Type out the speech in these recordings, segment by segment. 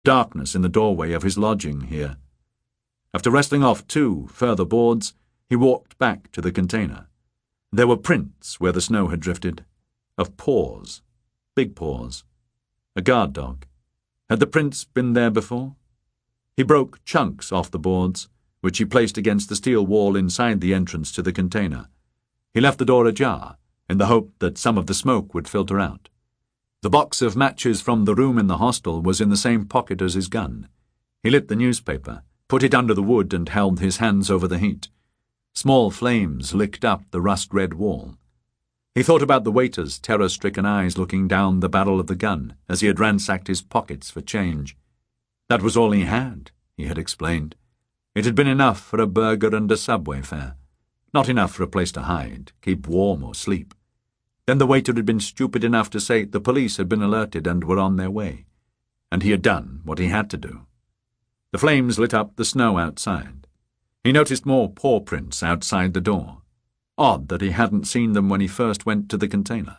darkness in the doorway of his lodging here. After wrestling off 2 further boards, he walked back to the container. There were prints where the snow had drifted, of paws, big paws. A guard dog. Had the prints been there before? He broke chunks off the boards, which he placed against the steel wall inside the entrance to the container. He left the door ajar, in the hope that some of the smoke would filter out. The box of matches from the room in the hostel was in the same pocket as his gun. He lit the newspaper, put it under the wood, and held his hands over the heat. Small flames licked up the rust-red wall. He thought about the waiter's terror-stricken eyes looking down the barrel of the gun as he had ransacked his pockets for change. That was all he had explained. It had been enough for a burger and a subway fare. Not enough for a place to hide, keep warm or sleep. Then the waiter had been stupid enough to say the police had been alerted and were on their way. And he had done what he had to do. The flames lit up the snow outside. He noticed more paw prints outside the door. Odd that he hadn't seen them when he first went to the container.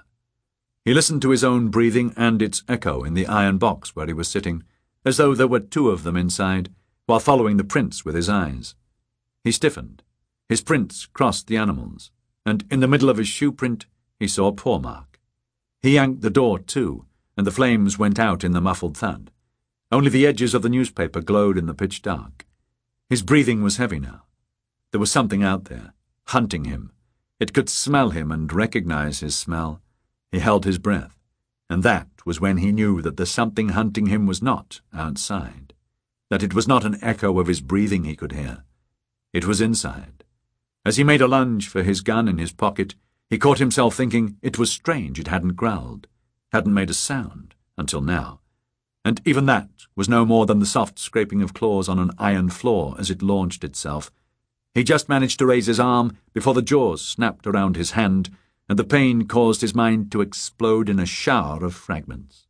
He listened to his own breathing and its echo in the iron box where he was sitting, as though there were 2 of them inside, while following the prints with his eyes. He stiffened. His prints crossed the animals, and in the middle of his shoe print he saw a paw mark. He yanked the door to, and the flames went out in the muffled thud. Only the edges of the newspaper glowed in the pitch dark. His breathing was heavy now. There was something out there, hunting him. It could smell him and recognize his smell. He held his breath, and that was when he knew that the something hunting him was not outside, that it was not an echo of his breathing he could hear. It was inside. As he made a lunge for his gun in his pocket, he caught himself thinking it was strange it hadn't growled, hadn't made a sound, until now. And even that was no more than the soft scraping of claws on an iron floor as it launched itself. He just managed to raise his arm before the jaws snapped around his hand, and the pain caused his mind to explode in a shower of fragments.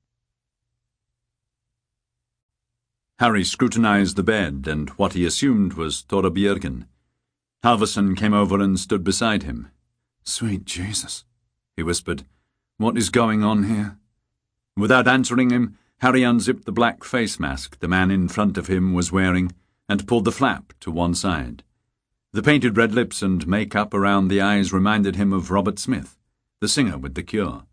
Harry scrutinized the bed and what he assumed was Tora Björgen. Halvorsen came over and stood beside him. "Sweet Jesus," he whispered. "What is going on here?" Without answering him, Harry unzipped the black face mask the man in front of him was wearing and pulled the flap to one side. The painted red lips and make-up around the eyes reminded him of Robert Smith, the singer with The Cure.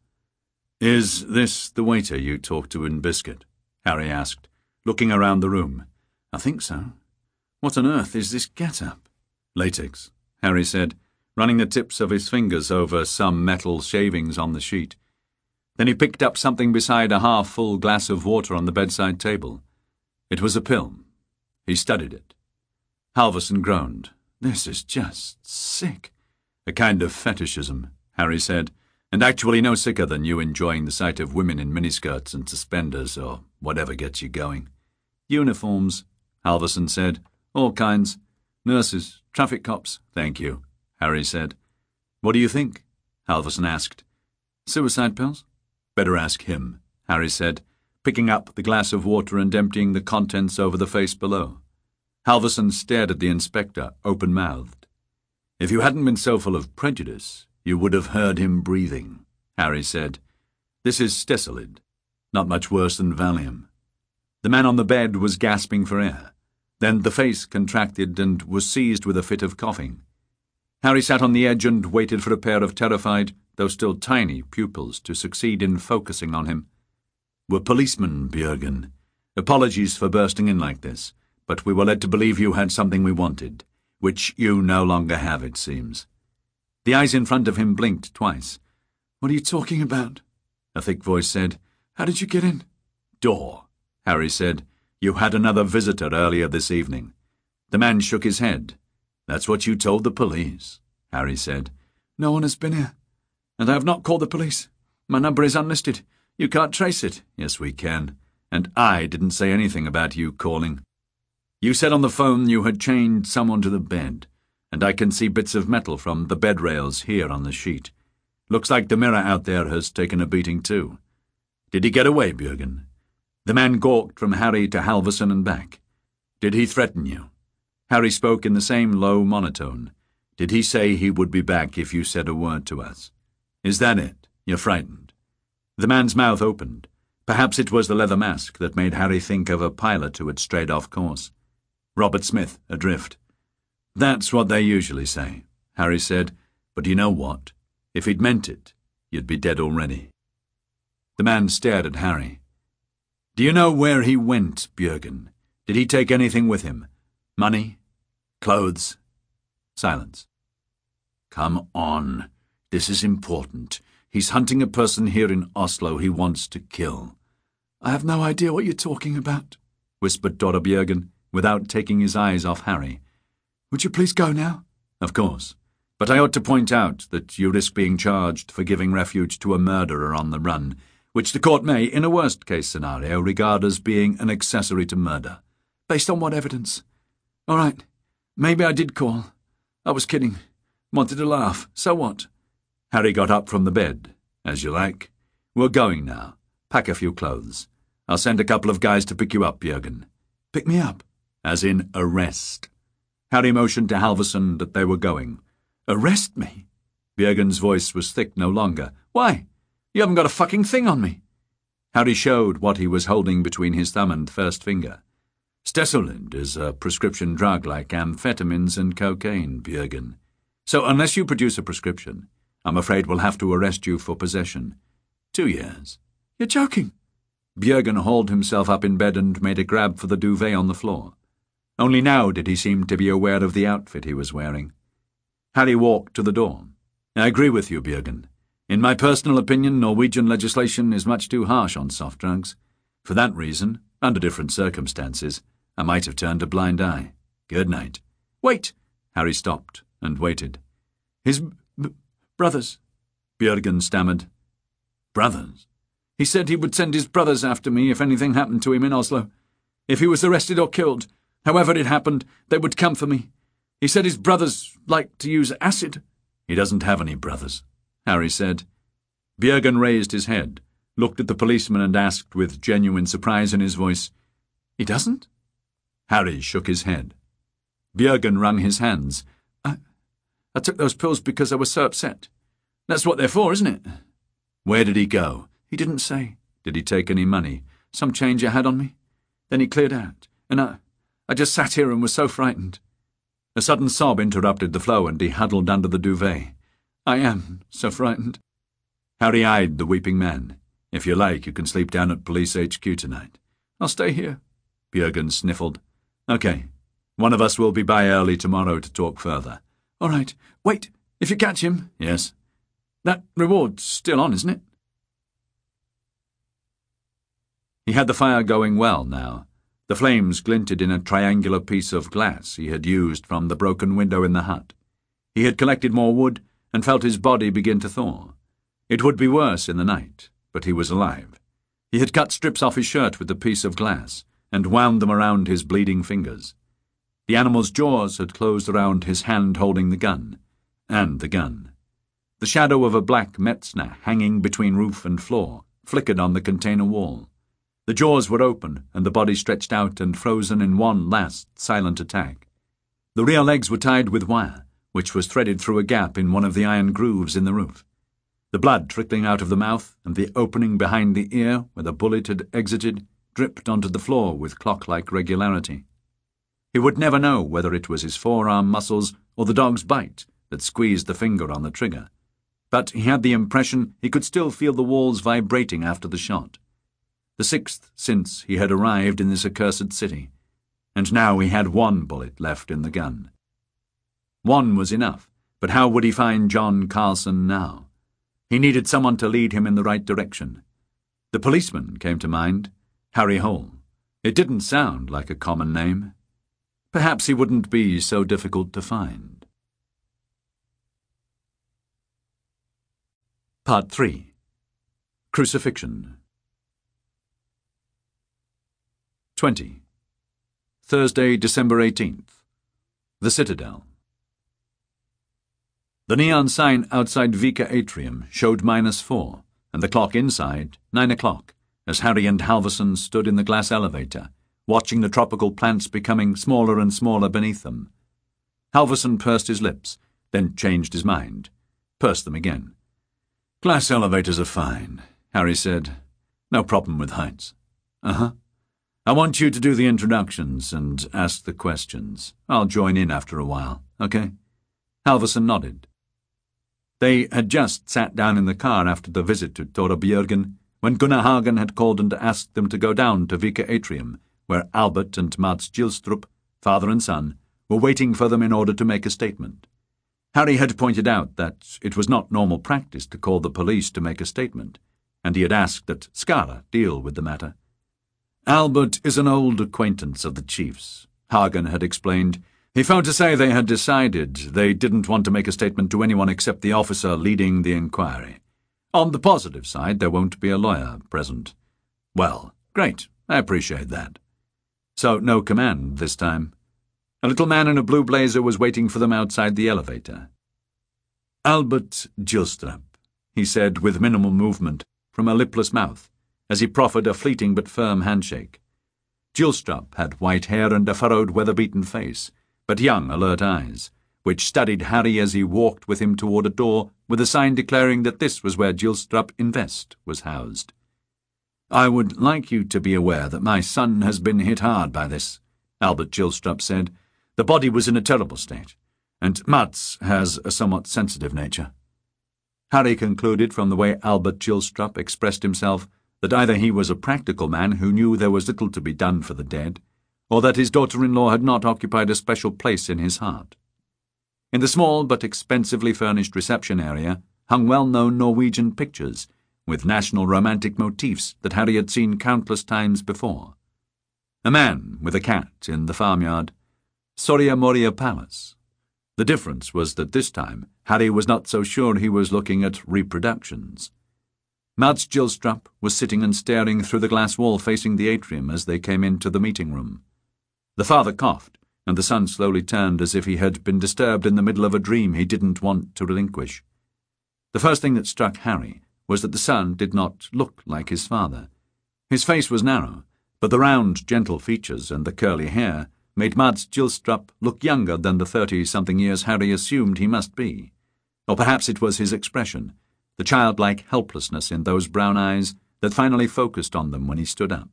"Is this the waiter you talked to in Biscuit?" Harry asked, looking around the room. "I think so. What on earth is this get-up?" "Latex," Harry said, running the tips of his fingers over some metal shavings on the sheet. Then he picked up something beside a half-full glass of water on the bedside table. It was a pill. He studied it. Halvorsen groaned. "This is just sick." "A kind of fetishism," Harry said, "and actually no sicker than you enjoying the sight of women in miniskirts and suspenders or whatever gets you going." "Uniforms," Halvorsen said. "All kinds. Nurses, traffic cops." "Thank you," Harry said. "What do you think?" Halvorsen asked. "Suicide pills?" "Better ask him," Harry said, picking up the glass of water and emptying the contents over the face below. Halvorsen stared at the inspector, open-mouthed. "If you hadn't been so full of prejudice, you would have heard him breathing," Harry said. "This is Stesolid. Not much worse than Valium." The man on the bed was gasping for air. Then the face contracted and was seized with a fit of coughing. Harry sat on the edge and waited for a pair of terrified, though still tiny, pupils to succeed in focusing on him. "We're policemen, Björgen. Apologies for bursting in like this, but we were led to believe you had something we wanted, which you no longer have, it seems." The eyes in front of him blinked twice. "What are you talking about?" a thick voice said. "How did you get in?" "Door," Harry said. "You had another visitor earlier this evening." The man shook his head. "That's what you told the police," Harry said. "No one has been here. And I have not called the police. My number is unlisted. You can't trace it." "Yes, we can. And I didn't say anything about you calling. You said on the phone you had chained someone to the bed, and I can see bits of metal from the bed rails here on the sheet. Looks like the mirror out there has taken a beating too. Did he get away, Björgen?" The man gawked from Harry to Halvorsen and back. "Did he threaten you?" Harry spoke in the same low monotone. "Did he say he would be back if you said a word to us? Is that it? You're frightened?" The man's mouth opened, Perhaps it was the leather mask that made Harry think of a pilot who had strayed off course. Robert Smith, adrift. That's what they usually say, Harry said, but you know what? If he'd meant it, you'd be dead already. The man stared at Harry. Do you know where he went, Björgen? Did he take anything with him? Money? Clothes? Silence. Come on. This is important. He's hunting a person here in Oslo he wants to kill. I have no idea what you're talking about, whispered Dora Björgen, without taking his eyes off Harry. Would you please go now? Of course. But I ought to point out that you risk being charged for giving refuge to a murderer on the run, which the court may, in a worst-case scenario, regard as being an accessory to murder. Based on what evidence? All right. Maybe I did call. I was kidding. Wanted to laugh. So what? Harry got up from the bed. As you like. We're going now. Pack a few clothes. I'll send a couple of guys to pick you up, Björgen. Pick me up? As in arrest. Harry motioned to Halvorson that they were going. Arrest me? Björgen's voice was thick no longer. Why? You haven't got a fucking thing on me. Harry showed what he was holding between his thumb and first finger. Stesolind is a prescription drug like amphetamines and cocaine, Björgen. So unless you produce a prescription, I'm afraid we'll have to arrest you for possession. 2 years. You're joking. Björgen hauled himself up in bed and made a grab for the duvet on the floor. Only now did he seem to be aware of the outfit he was wearing. Harry walked to the door. I agree with you, Björgen. In my personal opinion, Norwegian legislation is much too harsh on soft drugs. For that reason, under different circumstances, I might have turned a blind eye. Good night. Wait! Harry stopped and waited. His brothers, Björgen stammered. Brothers? He said he would send his brothers after me if anything happened to him in Oslo. If he was arrested or killed, however it happened, they would come for me. He said his brothers liked to use acid. He doesn't have any brothers, Harry said. Björgen raised his head, looked at the policeman and asked with genuine surprise in his voice, He doesn't? Harry shook his head. Björgen wrung his hands. I took those pills because I was so upset. That's what they're for, isn't it? Where did he go? He didn't say. Did he take any money? Some change I had on me. Then he cleared out, and I just sat here and was so frightened. A sudden sob interrupted the flow, and he huddled under the duvet. I am so frightened. Harry eyed the weeping man. If you like, you can sleep down at Police HQ tonight. I'll stay here. Björgen sniffled. Okay. One of us will be by early tomorrow to talk further. All right. Wait, if you catch him. Yes? That reward's still on, isn't it? He had the fire going well now. The flames glinted in a triangular piece of glass he had used from the broken window in the hut. He had collected more wood and felt his body begin to thaw. It would be worse in the night, but he was alive. He had cut strips off his shirt with the piece of glass and wound them around his bleeding fingers. The animal's jaws had closed around his hand holding the gun, and the gun. The shadow of a black Metzner hanging between roof and floor flickered on the container wall. The jaws were open, and the body stretched out and frozen in one last silent attack. The rear legs were tied with wire, which was threaded through a gap in one of the iron grooves in the roof. The blood trickling out of the mouth and the opening behind the ear where the bullet had exited dripped onto the floor with clock-like regularity. He would never know whether it was his forearm muscles or the dog's bite that squeezed the finger on the trigger, but he had the impression he could still feel the walls vibrating after the shot. The 6th since he had arrived in this accursed city, and now he had one bullet left in the gun. One was enough, but how would he find John Carlson now? He needed someone to lead him in the right direction. The policeman came to mind, Harry Hole. It didn't sound like a common name. Perhaps he wouldn't be so difficult to find. Part 3. Crucifixion. 20. Thursday, December 18th. The Citadel. The neon sign outside Vika Atrium showed -4, and the clock inside 9 o'clock, as Harry and Halvorson stood in the glass elevator, watching the tropical plants becoming smaller and smaller beneath them. Halvorson pursed his lips, then changed his mind, pursed them again. Glass elevators are fine, Harry said. No problem with heights. Uh-huh. I want you to do the introductions and ask the questions. I'll join in after a while, okay? Halvorson nodded. They had just sat down in the car after the visit to Torbjörgen when Gunnar Hagen had called and asked them to go down to Vika Atrium, where Albert and Mads Gilstrup, father and son, were waiting for them in order to make a statement. Harry had pointed out that it was not normal practice to call the police to make a statement, and he had asked that Skara deal with the matter. Albert is an old acquaintance of the chief's, Hagen had explained. He phoned to say they had decided they didn't want to make a statement to anyone except the officer leading the inquiry. On the positive side, there won't be a lawyer present. Well, great. I appreciate that. So no command this time. A little man in a blue blazer was waiting for them outside the elevator. Albert Gilstrup, he said with minimal movement from a lipless mouth, as he proffered a fleeting but firm handshake. Gilstrup had white hair and a furrowed, weather-beaten face, but young, alert eyes, which studied Harry as he walked with him toward a door with a sign declaring that this was where Gilstrup Invest was housed. "I would like you to be aware that my son has been hit hard by this," Albert Gilstrup said. "The body was in a terrible state, and Mats has a somewhat sensitive nature." Harry concluded from the way Albert Gilstrup expressed himself that either he was a practical man who knew there was little to be done for the dead, or that his daughter-in-law had not occupied a special place in his heart. In the small but expensively furnished reception area hung well-known Norwegian pictures, with national romantic motifs that Harry had seen countless times before. A man with a cat in the farmyard. Soria Moria Palace. The difference was that this time Harry was not so sure he was looking at reproductions. Mads Gilstrup was sitting and staring through the glass wall facing the atrium as they came into the meeting room. The father coughed, and the son slowly turned as if he had been disturbed in the middle of a dream he didn't want to relinquish. The first thing that struck Harry was that the son did not look like his father. His face was narrow, but the round, gentle features and the curly hair made Mads Gilstrup look younger than the 30-something years Harry assumed he must be. Or perhaps it was his expression, the childlike helplessness in those brown eyes that finally focused on them when he stood up.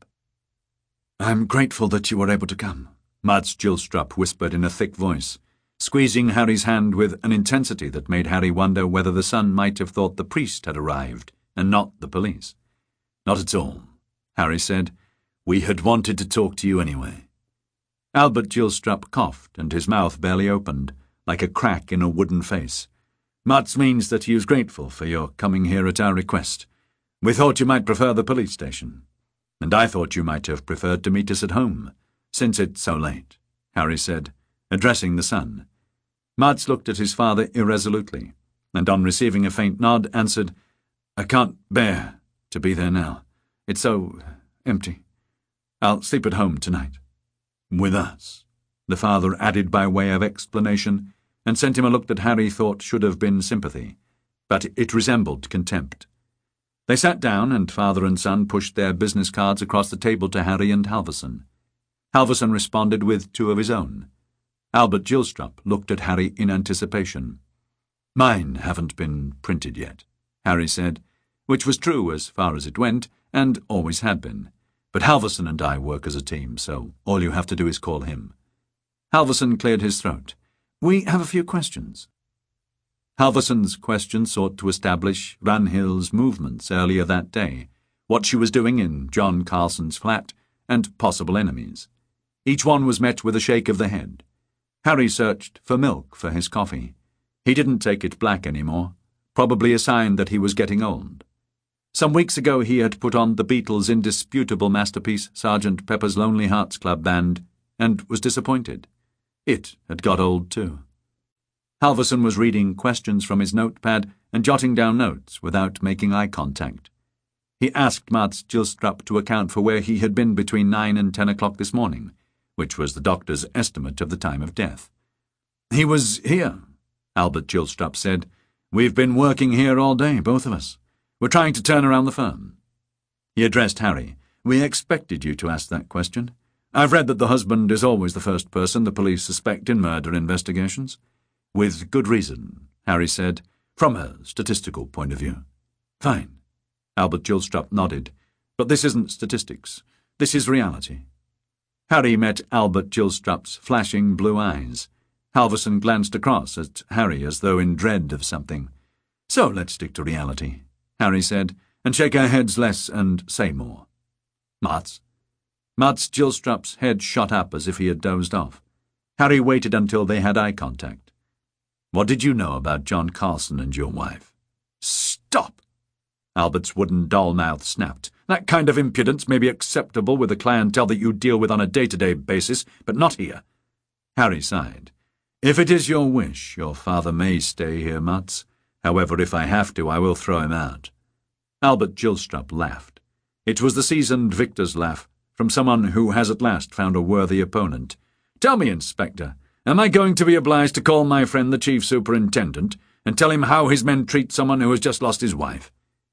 "I'm grateful that you were able to come," Mads Gilstrup whispered in a thick voice, squeezing Harry's hand with an intensity that made Harry wonder whether the son might have thought the priest had arrived and not the police. "Not at all," Harry said. "We had wanted to talk to you anyway." Albert Gilstrup coughed, and his mouth barely opened, like a crack in a wooden face. "Mats means that he is grateful for your coming here at our request. We thought you might prefer the police station. And I thought you might have preferred to meet us at home, since it's so late," Harry said, addressing the son. Mads looked at his father irresolutely, and on receiving a faint nod, answered, "I can't bear to be there now. It's so empty. I'll sleep at home tonight." "With us," the father added by way of explanation, and sent him a look that Harry thought should have been sympathy, but it resembled contempt. They sat down, and father and son pushed their business cards across the table to Harry and Halvorson. Halvorson responded with two of his own. Albert Gilstrup looked at Harry in anticipation. "Mine haven't been printed yet," Harry said, which was true as far as it went, and always had been. "But Halvorson and I work as a team, so all you have to do is call him." Halvorson cleared his throat. "We have a few questions." Halvorson's question sought to establish Ragnhild's movements earlier that day, what she was doing in John Carlson's flat, and possible enemies. Each one was met with a shake of the head. Harry searched for milk for his coffee. He didn't take it black anymore, probably a sign that he was getting old. Some weeks ago he had put on the Beatles' indisputable masterpiece Sgt. Pepper's Lonely Hearts Club Band, and was disappointed. It had got old too. Halvorson was reading questions from his notepad and jotting down notes without making eye contact. He asked Mads Gilstrup to account for where he had been between 9 and 10 o'clock this morning, which was the doctor's estimate of the time of death. "He was here," Albert Gilstrup said. "We've been working here all day, both of us. We're trying to turn around the firm." He addressed Harry. "We expected you to ask that question. I've read that the husband is always the first person the police suspect in murder investigations." "With good reason," Harry said, "from a statistical point of view." "Fine." Albert Gilstrup nodded. But this isn't statistics. This is reality. Harry met Albert Gilstrap's flashing blue eyes. Halverson glanced across at Harry as though in dread of something. "So let's stick to reality," Harry said, "and shake our heads less and say more. Mats?" Mats Gilstrap's head shot up as if he had dozed off. Harry waited until they had eye contact. "What did you know about John Carson and your wife?" "Stop!" Albert's wooden doll mouth snapped. "That kind of impudence may be acceptable with the clientele that you deal with on a day-to-day basis, but not here." Harry sighed. "If it is your wish, your father may stay here, Mats. However, if I have to, I will throw him out." Albert Gilstrap laughed. It was the seasoned victor's laugh, from someone who has at last found a worthy opponent. "Tell me, Inspector, am I going to be obliged to call my friend the Chief Superintendent and tell him how his men treat someone who has just lost his wife?"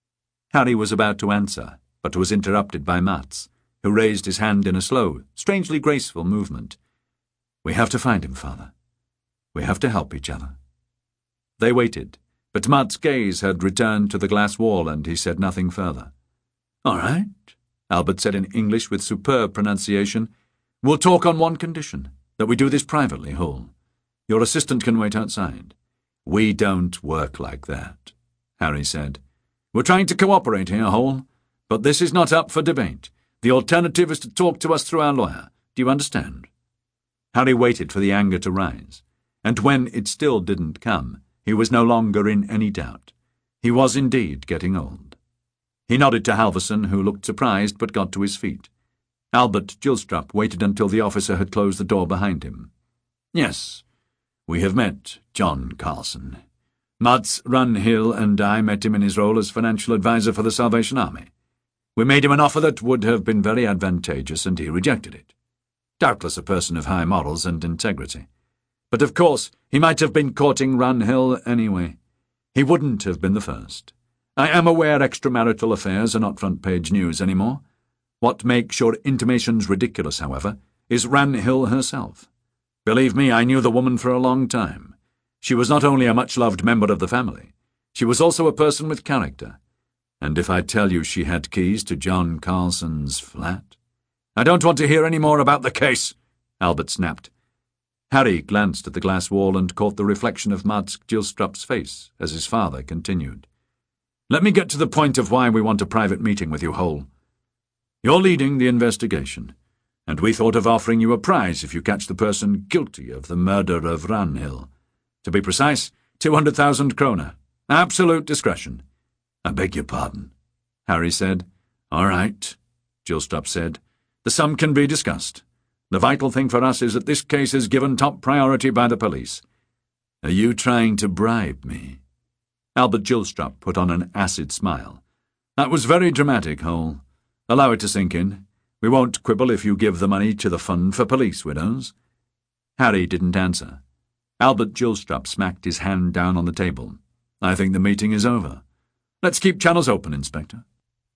Harry was about to answer, but was interrupted by Mats, who raised his hand in a slow, strangely graceful movement. "We have to find him, Father. We have to help each other." They waited, but Mats' gaze had returned to the glass wall and he said nothing further. "All right," Albert said in English with superb pronunciation. "We'll talk on one condition, that we do this privately, Hull. Your assistant can wait outside." "We don't work like that," Harry said. "We're trying to cooperate here, Hull, but this is not up for debate. The alternative is to talk to us through our lawyer. Do you understand?" Harry waited for the anger to rise, and when it still didn't come, he was no longer in any doubt. He was indeed getting old. He nodded to Halverson, who looked surprised but got to his feet. Albert Gilstrap waited until the officer had closed the door behind him. "Yes, we have met John Carson. Mats Runhill and I met him in his role as financial advisor for the Salvation Army. We made him an offer that would have been very advantageous, and he rejected it. Doubtless a person of high morals and integrity. But of course he might have been courting Runhill anyway. He wouldn't have been the first. I am aware extramarital affairs are not front-page news anymore. What makes your intimations ridiculous, however, is Runhill herself. Believe me, I knew the woman for a long time. She was not only a much-loved member of the family, she was also a person with character. And if I tell you she had keys to John Carson's flat—" "I don't want to hear any more about the case," Albert snapped. Harry glanced at the glass wall and caught the reflection of Mats Gilstrap's face as his father continued. "Let me get to the point of why we want a private meeting with you, Hull. You're leading the investigation, and we thought of offering you a prize if you catch the person guilty of the murder of Runhill. To be precise, 200,000 kroner. Absolute discretion." "I beg your pardon," Harry said. "All right," Gilstrap said. "The sum can be discussed. The vital thing for us is that this case is given top priority by the police." "Are you trying to bribe me?" Albert Gilstrap put on an acid smile. "That was very dramatic, Hull. Allow it to sink in. We won't quibble if you give the money to the Fund for Police Widows." Harry didn't answer. Albert Gilstrap smacked his hand down on the table. "I think the meeting is over. Let's keep channels open, Inspector."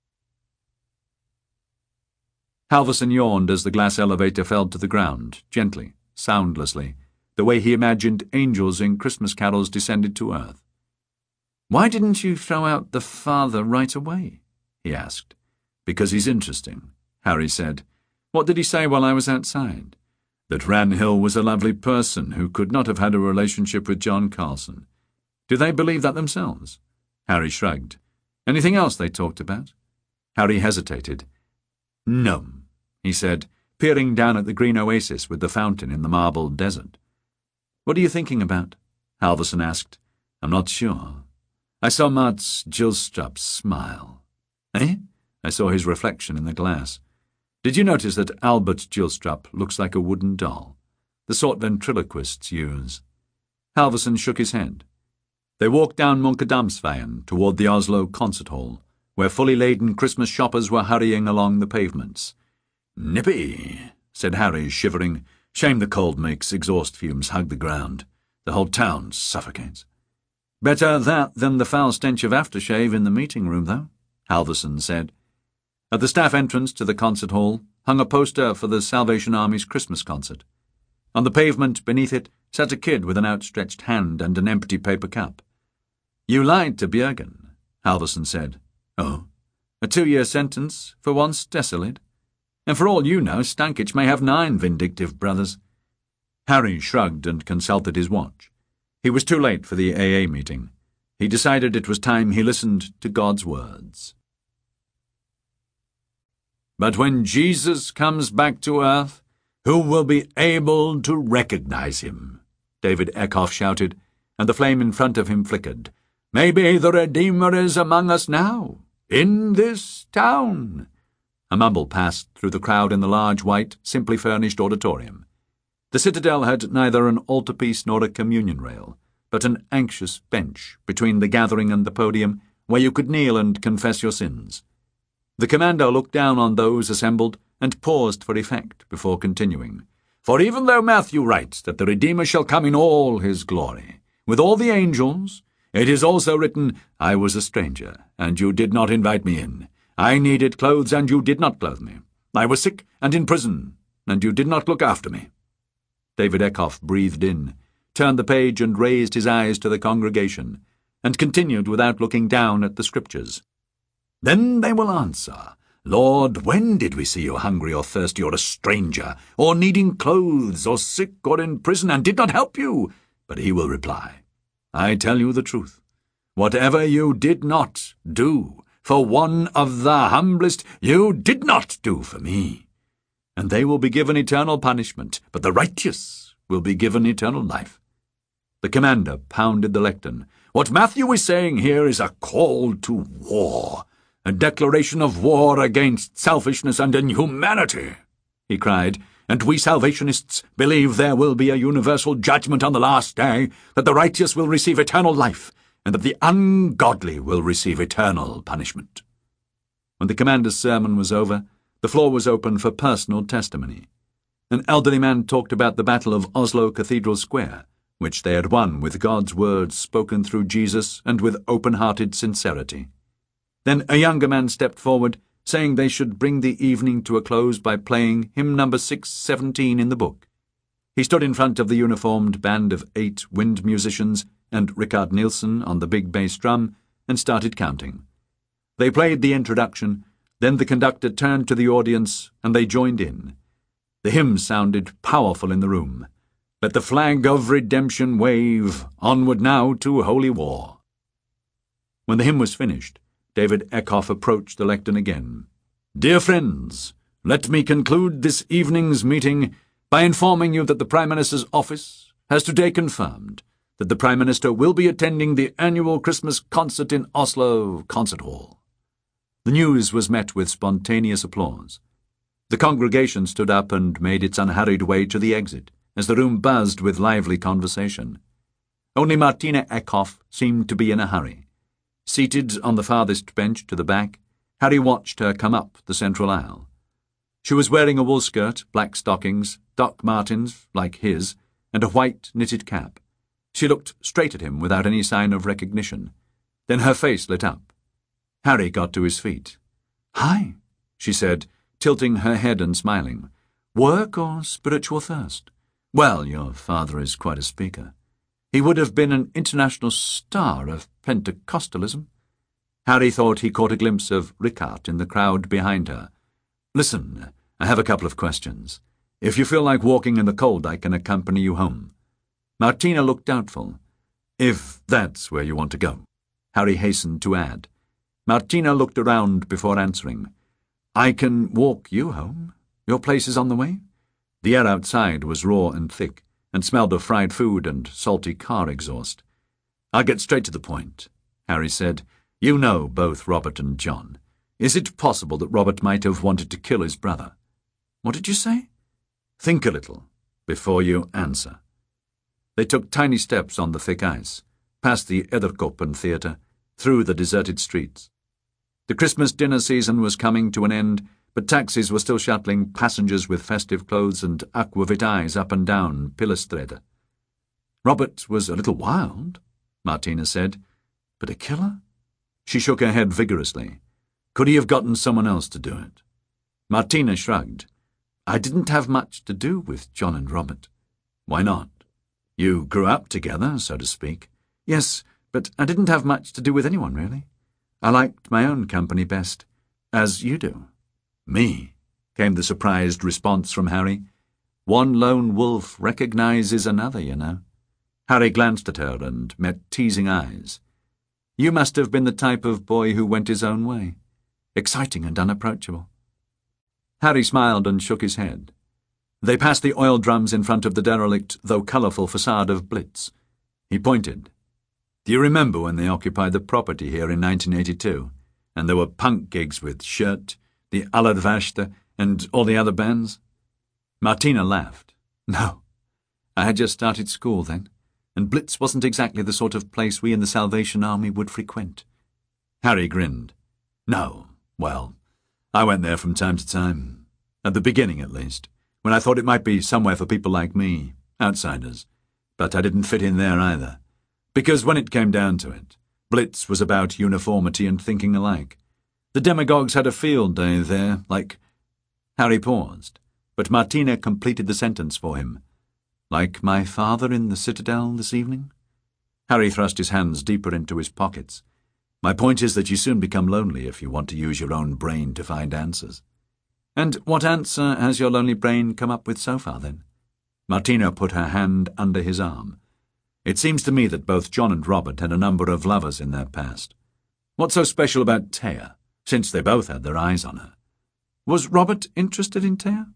Halverson yawned as the glass elevator fell to the ground, gently, soundlessly, the way he imagined angels in Christmas carols descended to earth. "Why didn't you throw out the father right away?" he asked. "Because he's interesting," Harry said. "What did he say while I was outside?" "That Runhill was a lovely person who could not have had a relationship with John Carson." "Do they believe that themselves?" Harry shrugged. "Anything else they talked about?" Harry hesitated. "No," he said, peering down at the green oasis with the fountain in the marble desert. "What are you thinking about?" Halverson asked. "I'm not sure. I saw Mats Gilstrap smile." "Eh?" I saw his reflection in the glass. "Did you notice that Albert Gilstrap looks like a wooden doll? The sort ventriloquists use." Halverson shook his head. They walked down Munkedamsveien toward the Oslo concert hall, where fully laden Christmas shoppers were hurrying along the pavements. "Nippy," said Harry, shivering. "Shame the cold makes exhaust fumes hug the ground. The whole town suffocates." "Better that than the foul stench of aftershave in the meeting room, though," Halverson said. At the staff entrance to the concert hall hung a poster for the Salvation Army's Christmas concert. On the pavement beneath it sat a kid with an outstretched hand and an empty paper cup. "You lied to Bjørgen," Halverson said. "Oh?" A 2-year sentence for once desolate. And for all you know, Stankic may have 9 vindictive brothers. Harry shrugged and consulted his watch. He was too late for the AA meeting. He decided it was time he listened to God's words. But when Jesus comes back to earth, who will be able to recognize him? David Eckhoff shouted, and the flame in front of him flickered. Maybe the Redeemer is among us now, in this town. A mumble passed through the crowd in the large, white, simply furnished auditorium. The citadel had neither an altarpiece nor a communion rail, but an anxious bench between the gathering and the podium where you could kneel and confess your sins. The commander looked down on those assembled and paused for effect before continuing. For even though Matthew writes that the Redeemer shall come in all his glory, with all the angels, it is also written, I was a stranger, and you did not invite me in. I needed clothes, and you did not clothe me. I was sick and in prison, and you did not look after me. David Eckhoff breathed in, turned the page and raised his eyes to the congregation, and continued without looking down at the scriptures. Then they will answer, Lord, when did we see you hungry or thirsty or a stranger, or needing clothes, or sick or in prison, and did not help you? But he will reply, I tell you the truth. Whatever you did not do for one of the humblest, you did not do for me. And they will be given eternal punishment, but the righteous will be given eternal life. The commander pounded the lectern. What Matthew is saying here is a call to war, a declaration of war against selfishness and inhumanity, he cried, and we Salvationists believe there will be a universal judgment on the last day, that the righteous will receive eternal life, and that the ungodly will receive eternal punishment. When the commander's sermon was over, the floor was open for personal testimony. An elderly man talked about the Battle of Oslo Cathedral Square, which they had won with God's words spoken through Jesus and with open-hearted sincerity. Then a younger man stepped forward, saying they should bring the evening to a close by playing hymn number 617 in the book. He stood in front of the uniformed band of 8 wind musicians and Richard Nielsen on the big bass drum and started counting. They played the introduction, then the conductor turned to the audience and they joined in. The hymn sounded powerful in the room. Let the flag of redemption wave, onward now to holy war. When the hymn was finished, David Eckhoff approached the lectern again. Dear friends, let me conclude this evening's meeting by informing you that the Prime Minister's office has today confirmed that the Prime Minister will be attending the annual Christmas concert in Oslo Concert Hall. The news was met with spontaneous applause. The congregation stood up and made its unhurried way to the exit, as the room buzzed with lively conversation. Only Martina Eckhoff seemed to be in a hurry. Seated on the farthest bench to the back, Harry watched her come up the central aisle. She was wearing a wool skirt, black stockings, Doc Martens, like his, and a white knitted cap. She looked straight at him without any sign of recognition. Then her face lit up. Harry got to his feet. Hi, she said, tilting her head and smiling. Work or spiritual thirst? Well, your father is quite a speaker. He would have been an international star of Pentecostalism. Harry thought he caught a glimpse of Richard in the crowd behind her. Listen, I have a couple of questions. If you feel like walking in the cold, I can accompany you home. Martina looked doubtful. If that's where you want to go, Harry hastened to add. Martina looked around before answering. I can walk you home. Your place is on the way? The air outside was raw and thick, and smelled of fried food and salty car exhaust. I'll get straight to the point, Harry said. You know both Robert and John. Is it possible that Robert might have wanted to kill his brother? What did you say? Think a little before you answer. They took tiny steps on the thick ice, past the Edderkoppen Theatre, through the deserted streets. The Christmas dinner season was coming to an end, but taxis were still shuttling passengers with festive clothes and aquavitaes up and down Pillerstrede. Robert was a little wild, Martina said, but a killer? She shook her head vigorously. Could he have gotten someone else to do it? Martina shrugged. I didn't have much to do with John and Robert. Why not? You grew up together, so to speak. Yes, but I didn't have much to do with anyone, really. I liked my own company best. As you do. Me, came the surprised response from Harry. One lone wolf recognizes another, you know. Harry glanced at her and met teasing eyes. You must have been the type of boy who went his own way. Exciting and unapproachable. Harry smiled and shook his head. They passed the oil drums in front of the derelict, though colourful facade of Blitz. He pointed. Do you remember when they occupied the property here in 1982? And there were punk gigs with Shirt, the Aladvashta, and all the other bands? Martina laughed. No. I had just started school then, and Blitz wasn't exactly the sort of place we in the Salvation Army would frequent. Harry grinned. No, well, I went there from time to time. At the beginning, at least, when I thought it might be somewhere for people like me, outsiders. But I didn't fit in there either. Because when it came down to it, Blitz was about uniformity and thinking alike. The demagogues had a field day there, like... Harry paused, but Martina completed the sentence for him. Like my father in the Citadel this evening? Harry thrust his hands deeper into his pockets. My point is that you soon become lonely if you want to use your own brain to find answers. And what answer has your lonely brain come up with so far, then? Martina put her hand under his arm. It seems to me that both John and Robert had a number of lovers in their past. What's so special about Taya, since they both had their eyes on her? Was Robert interested in Taya?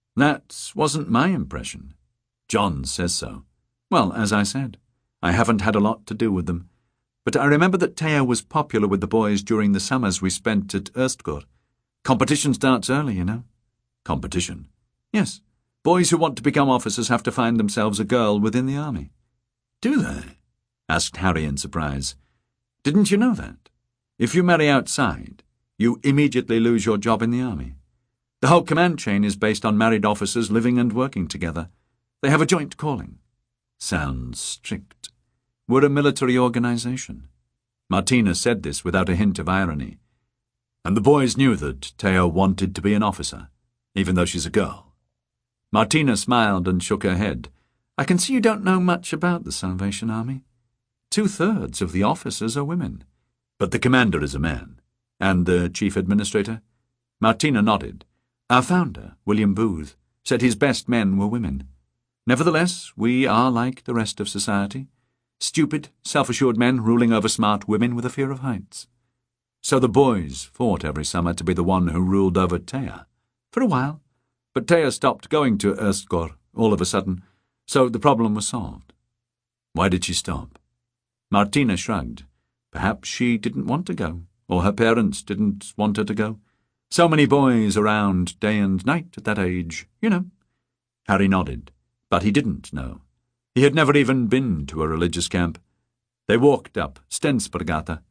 That wasn't my impression. John says so. Well, as I said, I haven't had a lot to do with them. But I remember that Taya was popular with the boys during the summers we spent at Erstgård. Competition starts early, you know. Competition? Yes. Boys who want to become officers have to find themselves a girl within the army. Do they? Asked Harry in surprise. Didn't you know that? If you marry outside, you immediately lose your job in the army. The whole command chain is based on married officers living and working together. They have a joint calling. Sounds strict. We're a military organization. Martina said this without a hint of irony. And the boys knew that Taya wanted to be an officer, even though she's a girl. Martina smiled and shook her head. I can see you don't know much about the Salvation Army. 2/3 of the officers are women. But the commander is a man. And the chief administrator? Martina nodded. Our founder, William Booth, said his best men were women. Nevertheless, we are like the rest of society. Stupid, self-assured men ruling over smart women with a fear of heights. So the boys fought every summer to be the one who ruled over Taya. For a while. But Taya stopped going to Erstgård all of a sudden, so the problem was solved. Why did she stop? Martina shrugged. Perhaps she didn't want to go, or her parents didn't want her to go. So many boys around day and night at that age, you know. Harry nodded, but he didn't know. He had never even been to a religious camp. They walked up Stensbergata.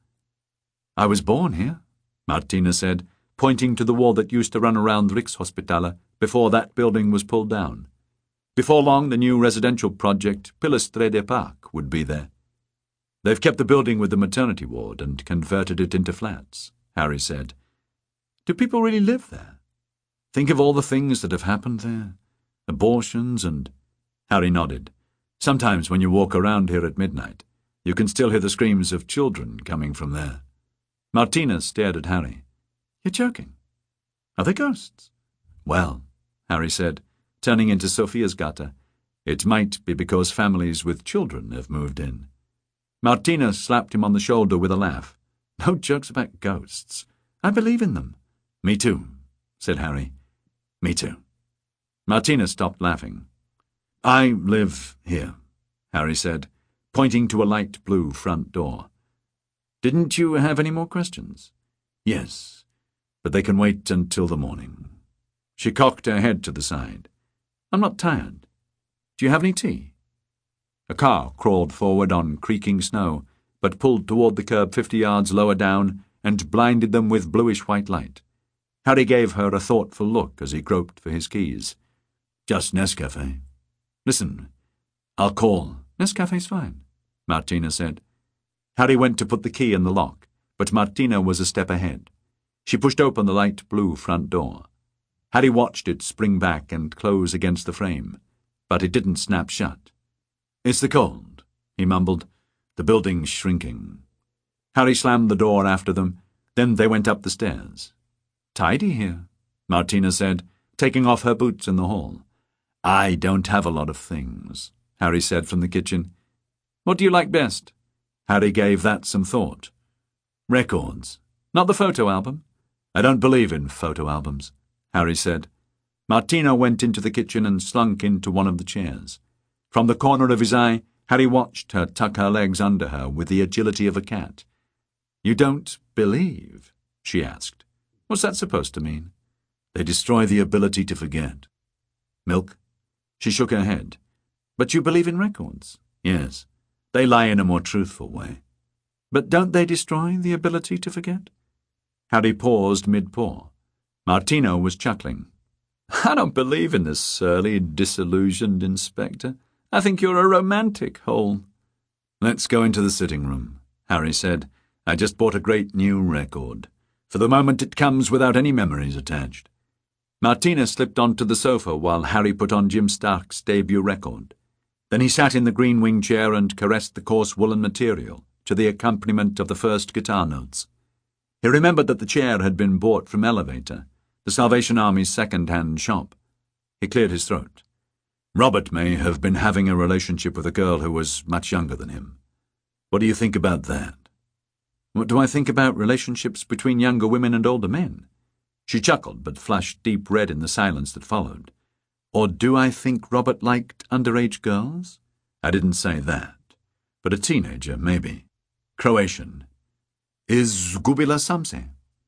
I was born here, Martina said, pointing to the wall that used to run around Rikshospitalet before that building was pulled down. Before long, the new residential project, Pilestræde Park, would be there. They've kept the building with the maternity ward and converted it into flats, Harry said. Do people really live there? Think of all the things that have happened there. Abortions and... Harry nodded. Sometimes when you walk around here at midnight, you can still hear the screams of children coming from there. Martina stared at Harry. You're joking. Are they ghosts? Well, Harry said, turning into Sophia's Gata, it might be because families with children have moved in. Martina slapped him on the shoulder with a laugh. No jokes about ghosts. I believe in them. Me too, said Harry. Me too. Martina stopped laughing. I live here, Harry said, pointing to a light blue front door. Didn't you have any more questions? Yes, but they can wait until the morning. She cocked her head to the side. I'm not tired. Do you have any tea? A car crawled forward on creaking snow, but pulled toward the curb 50 yards lower down and blinded them with bluish-white light. Harry gave her a thoughtful look as he groped for his keys. Just Nescafe. Listen, I'll call. Nescafe's fine, Martina said. Harry went to put the key in the lock, but Martina was a step ahead. She pushed open the light blue front door. Harry watched it spring back and close against the frame, but it didn't snap shut. It's the cold, he mumbled. The building's shrinking. Harry slammed the door after them, then they went up the stairs. Tidy here, Martina said, taking off her boots in the hall. I don't have a lot of things, Harry said from the kitchen. What do you like best? Harry gave that some thought. Records. Not the photo album? I don't believe in photo albums, Harry said. Martina went into the kitchen and slunk into one of the chairs. From the corner of his eye, Harry watched her tuck her legs under her with the agility of a cat. You don't believe? She asked. What's that supposed to mean? They destroy the ability to forget. Milk? She shook her head. But you believe in records? Yes. They lie in a more truthful way. But don't they destroy the ability to forget? Harry paused mid-pour. Martina was chuckling. I don't believe in this surly, disillusioned inspector. I think you're a romantic, Hole. Let's go into the sitting room, Harry said. I just bought a great new record. For the moment it comes without any memories attached. Martina slipped onto the sofa while Harry put on Jim Stark's debut record. Then he sat in the green wing chair and caressed the coarse woolen material to the accompaniment of the first guitar notes. He remembered that the chair had been bought from Elevator, the Salvation Army's second-hand shop. He cleared his throat. Robert may have been having a relationship with a girl who was much younger than him. What do you think about that? What do I think about relationships between younger women and older men? She chuckled, but flushed deep red in the silence that followed. Or do I think Robert liked underage girls? I didn't say that. But a teenager, maybe. Croatian. Is Gubila Samse?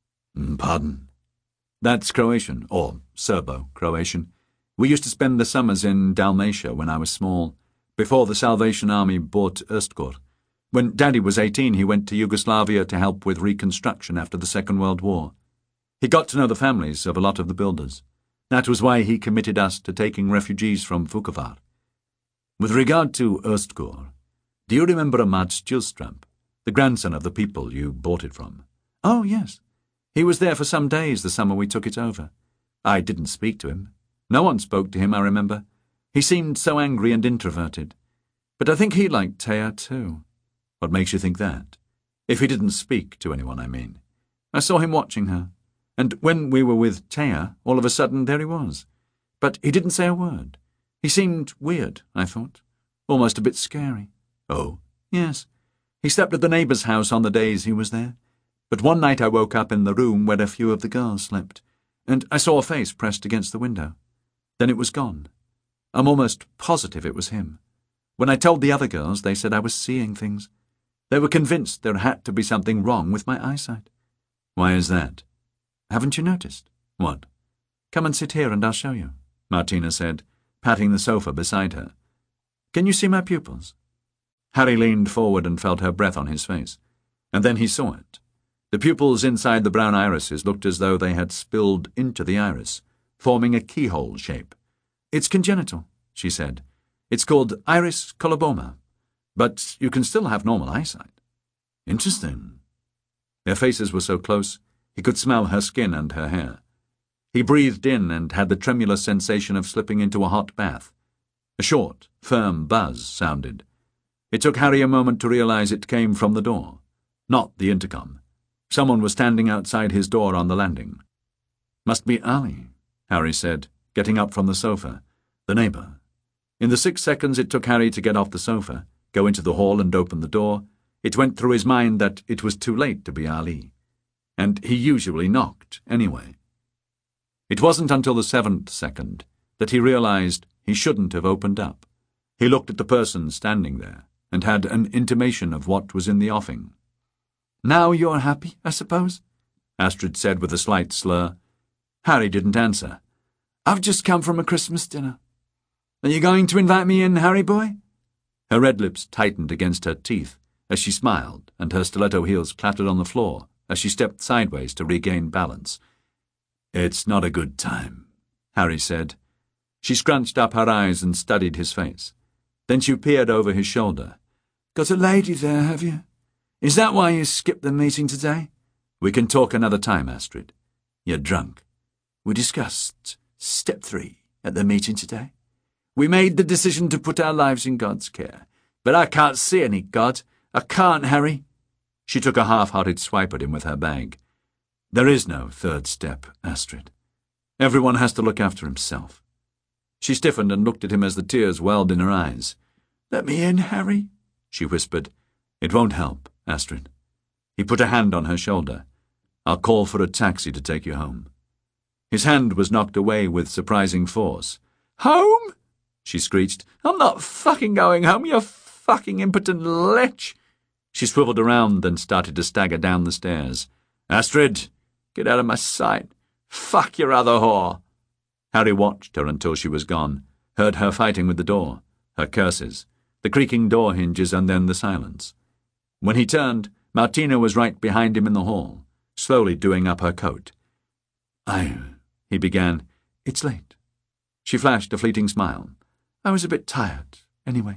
Pardon? That's Croatian, or Serbo-Croatian. We used to spend the summers in Dalmatia when I was small, before the Salvation Army bought Ustgor. When Daddy was 18, he went to Yugoslavia to help with reconstruction after the Second World War. He got to know the families of a lot of the builders. That was why he committed us to taking refugees from Vukovar. With regard to Ustgor, do you remember Mats Gillstrap, the grandson of the people you bought it from? Oh, yes. He was there for some days the summer we took it over. I didn't speak to him. No one spoke to him, I remember. He seemed so angry and introverted. But I think he liked Taya, too. What makes you think that? If he didn't speak to anyone, I mean. I saw him watching her. And when we were with Taya, all of a sudden there he was. But he didn't say a word. He seemed weird, I thought. Almost a bit scary. Oh? Yes. He slept at the neighbour's house on the days he was there. But one night I woke up in the room where a few of the girls slept, and I saw a face pressed against the window. Then it was gone. I'm almost positive it was him. When I told the other girls, they said I was seeing things. They were convinced there had to be something wrong with my eyesight. Why is that? Haven't you noticed? What? Come and sit here and I'll show you, Martina said, patting the sofa beside her. Can you see my pupils? Harry leaned forward and felt her breath on his face, and then he saw it. The pupils inside the brown irises looked as though they had spilled into the iris, forming a keyhole shape. It's congenital, she said. It's called iris coloboma, but you can still have normal eyesight. Interesting. Their faces were so close, he could smell her skin and her hair. He breathed in and had the tremulous sensation of slipping into a hot bath. A short, firm buzz sounded. It took Harry a moment to realize it came from the door, not the intercom. Someone was standing outside his door on the landing. Must be Ali, Harry said, getting up from the sofa. The neighbour. In the 6 seconds it took Harry to get off the sofa, go into the hall and open the door, it went through his mind that it was too late to be Ali. And he usually knocked anyway. It wasn't until the 7th second that he realized he shouldn't have opened up. He looked at the person standing there and had an intimation of what was in the offing. Now you're happy, I suppose? Astrid said with a slight slur. Harry didn't answer. I've just come from a Christmas dinner. Are you going to invite me in, Harry boy? Her red lips tightened against her teeth as she smiled, and her stiletto heels clattered on the floor as she stepped sideways to regain balance. It's not a good time, Harry said. She scrunched up her eyes and studied his face. Then she peered over his shoulder. Got a lady there, have you? Is that why you skipped the meeting today? We can talk another time, Astrid. You're drunk. We discussed step 3 at the meeting today. We made the decision to put our lives in God's care. But I can't see any God. I can't, Harry. She took a half-hearted swipe at him with her bag. There is no third step, Astrid. Everyone has to look after himself. She stiffened and looked at him as the tears welled in her eyes. "Let me in, Harry," she whispered. "It won't help, Astrid." He put a hand on her shoulder. "I'll call for a taxi to take you home." His hand was knocked away with surprising force. "Home?" she screeched. "I'm not fucking going home, you fucking impotent lech." She swiveled around and started to stagger down the stairs. "Astrid, get out of my sight. Fuck your other whore." Harry watched her until she was gone, heard her fighting with the door, her curses, the creaking door hinges, and then the silence. When he turned, Martina was right behind him in the hall, slowly doing up her coat. He began. "It's late." She flashed a fleeting smile. "I was a bit tired, anyway."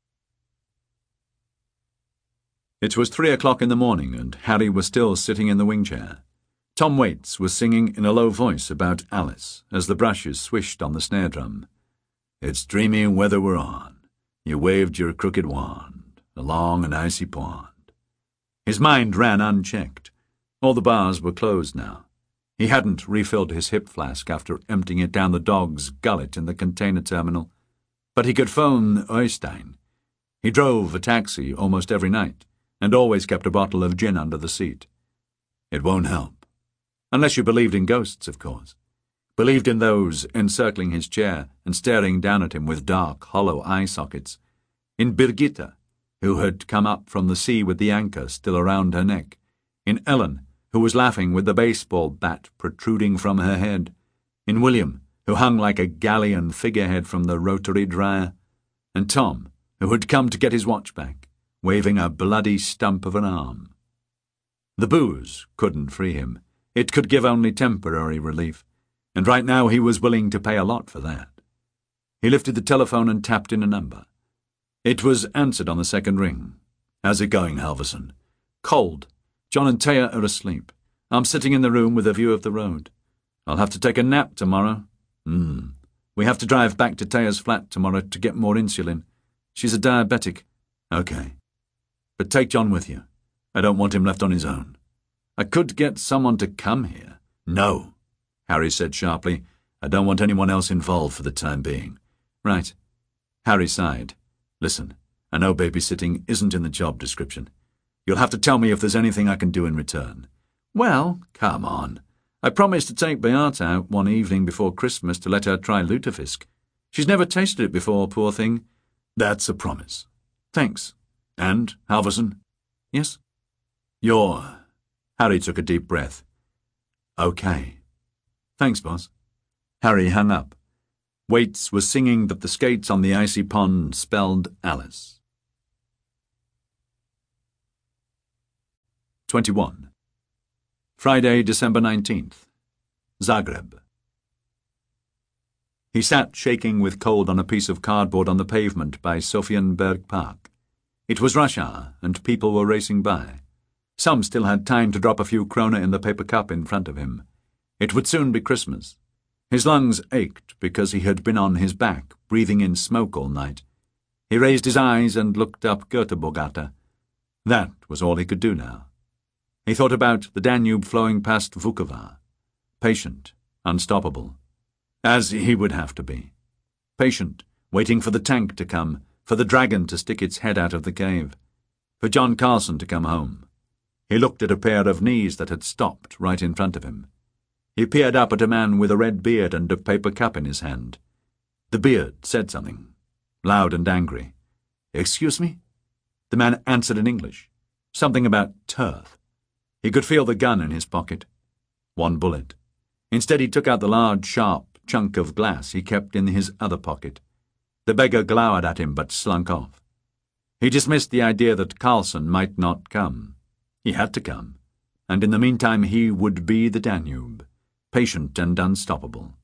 It was 3 o'clock in the morning, and Harry was still sitting in the wing chair. Tom Waits was singing in a low voice about Alice as the brushes swished on the snare drum. "It's dreamy weather we're on. You waved your crooked wand along an icy pond." His mind ran unchecked. All the bars were closed now. He hadn't refilled his hip flask after emptying it down the dog's gullet in the container terminal, but he could phone Oystein. He drove a taxi almost every night, and always kept a bottle of gin under the seat. It won't help. Unless you believed in ghosts, of course. Believed in those encircling his chair and staring down at him with dark, hollow eye sockets. In Birgitta, who had come up from the sea with the anchor still around her neck. In Ellen, who was laughing with the baseball bat protruding from her head. In William, who hung like a galleon figurehead from the rotary dryer. And Tom, who had come to get his watch back, waving a bloody stump of an arm. The booze couldn't free him. It could give only temporary relief, and right now he was willing to pay a lot for that. He lifted the telephone and tapped in a number. It was answered on the second ring. "How's it going, Halverson?" "Cold. John and Taya are asleep. I'm sitting in the room with a view of the road. I'll have to take a nap tomorrow." We have to drive back to Taya's flat tomorrow to get more insulin. She's a diabetic." "Okay. But take John with you. I don't want him left on his own." "I could get someone to come here." "No," Harry said sharply. "I don't want anyone else involved for the time being." "Right." Harry sighed. "Listen, I know babysitting isn't in the job description. You'll have to tell me if there's anything I can do in return." "Well, come on. I promised to take Beata out one evening before Christmas to let her try lutefisk. She's never tasted it before, poor thing." "That's a promise." "Thanks." "And, Halverson?" "Yes?" "You're—" Harry took a deep breath. "Okay." "Thanks, boss." Harry hung up. Waits was singing that the skates on the icy pond spelled Alice. 21. Friday, December 19th. Zagreb. He sat shaking with cold on a piece of cardboard on the pavement by Sofienberg Park. It was rush hour, and people were racing by. Some still had time to drop a few kroner in the paper cup in front of him. It would soon be Christmas. His lungs ached because he had been on his back, breathing in smoke all night. He raised his eyes and looked up Göteborgata. That was all he could do now. He thought about the Danube flowing past Vukovar. Patient, unstoppable. As he would have to be. Patient, waiting for the tank to come, for the dragon to stick its head out of the cave, for John Carlson to come home. He looked at a pair of knees that had stopped right in front of him. He peered up at a man with a red beard and a paper cup in his hand. The beard said something, loud and angry. "Excuse me?" The man answered in English, something about turf. He could feel the gun in his pocket. One bullet. Instead he took out the large, sharp chunk of glass he kept in his other pocket. The beggar glowered at him but slunk off. He dismissed the idea that Carlson might not come. He had to come, and in the meantime he would be the Danube, patient and unstoppable.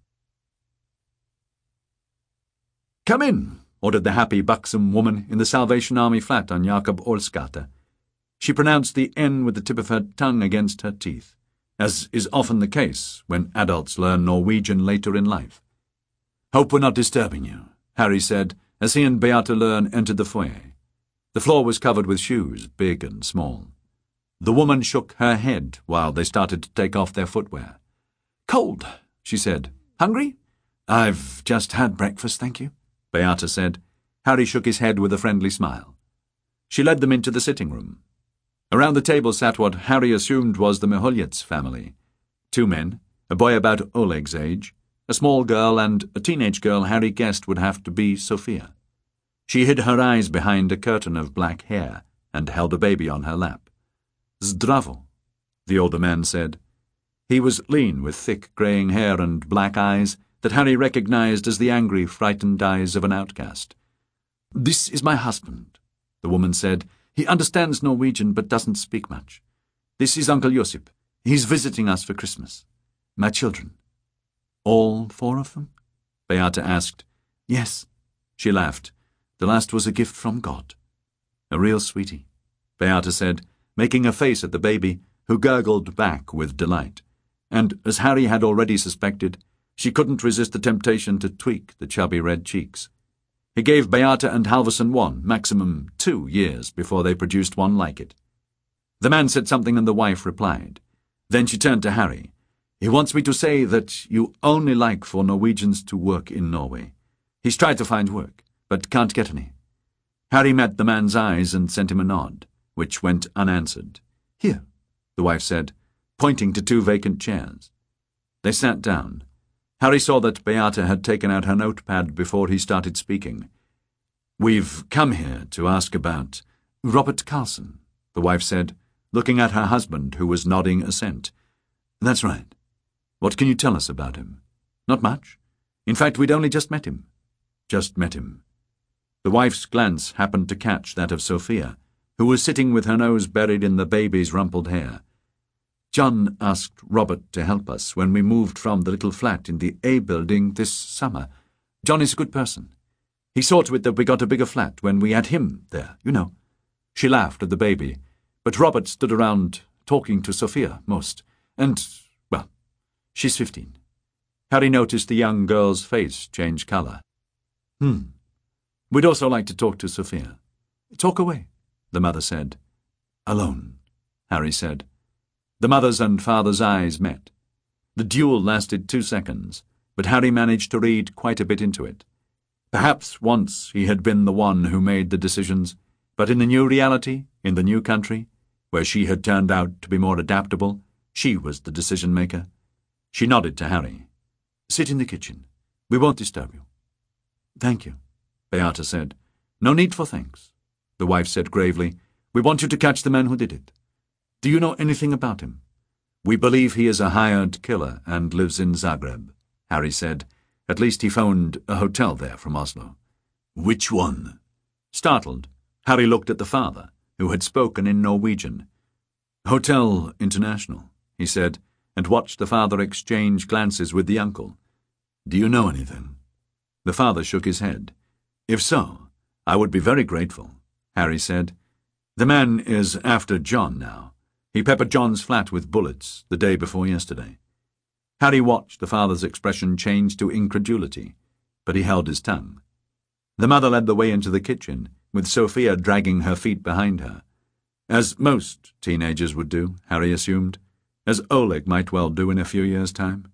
"Come in," ordered the happy, buxom woman in the Salvation Army flat on Jakob Olsgata. She pronounced the N with the tip of her tongue against her teeth, as is often the case when adults learn Norwegian later in life. "Hope we're not disturbing you," Harry said, as he and Beata Lern entered the foyer. The floor was covered with shoes, big and small. The woman shook her head while they started to take off their footwear. "Cold," she said. "Hungry?" "I've just had breakfast, thank you," Beata said. Harry shook his head with a friendly smile. She led them into the sitting room. Around the table sat what Harry assumed was the Miholyets family. 2 men, a boy about Oleg's age, a small girl, and a teenage girl Harry guessed would have to be Sophia. She hid her eyes behind a curtain of black hair and held a baby on her lap. "Zdravo," the older man said. He was lean, with thick greying hair and black eyes that Harry recognized as the angry, frightened eyes of an outcast. "This is my husband," the woman said. "He understands Norwegian but doesn't speak much. This is Uncle Josip. He's visiting us for Christmas. My children." "All 4 of them?" Beata asked. "Yes," she laughed. "The last was a gift from God." "A real sweetie," Beata said, making a face at the baby, who gurgled back with delight. And, as Harry had already suspected, she couldn't resist the temptation to tweak the chubby red cheeks. He gave Beata and Halvorsen 1, maximum 2 years before they produced one like it. The man said something and the wife replied. Then she turned to Harry. "He wants me to say that you only like for Norwegians to work in Norway. He's tried to find work, but can't get any." Harry met the man's eyes and sent him a nod, which went unanswered. "Here," the wife said, pointing to 2 vacant chairs. They sat down. Harry saw that Beata had taken out her notepad before he started speaking. "We've come here to ask about Robert Carlson," the wife said, looking at her husband, who was nodding assent. "That's right. What can you tell us about him?" "Not much. In fact, we'd only just met him." "Just met him." The wife's glance happened to catch that of Sophia, who was sitting with her nose buried in the baby's rumpled hair. "John asked Robert to help us when we moved from the little flat in the A building this summer. John is a good person. He saw to it that we got a bigger flat when we had him there, you know." She laughed at the baby, but Robert stood around talking to Sophia most, and, well, she's 15. Harry noticed the young girl's face change colour. We'd also like to talk to Sophia." "Talk away," the mother said. "Alone," Harry said. The mother's and father's eyes met. The duel lasted 2 seconds, but Harry managed to read quite a bit into it. Perhaps once he had been the one who made the decisions, but in the new reality, in the new country, where she had turned out to be more adaptable, she was the decision-maker. She nodded to Harry. "Sit in the kitchen. We won't disturb you." "Thank you," Beata said. "No need for thanks," the wife said gravely. "We want you to catch the man who did it. Do you know anything about him?" "We believe he is a hired killer and lives in Zagreb," Harry said. "At least he phoned a hotel there from Oslo." "Which one?" Startled, Harry looked at the father, who had spoken in Norwegian. "Hotel International," he said, and watched the father exchange glances with the uncle. "Do you know anything?" The father shook his head. "If so, I would be very grateful," Harry said. "The man is after John now. He peppered John's flat with bullets the day before yesterday." Harry watched the father's expression change to incredulity, but he held his tongue. The mother led the way into the kitchen, with Sophia dragging her feet behind her. As most teenagers would do, Harry assumed, as Oleg might well do in a few years' time.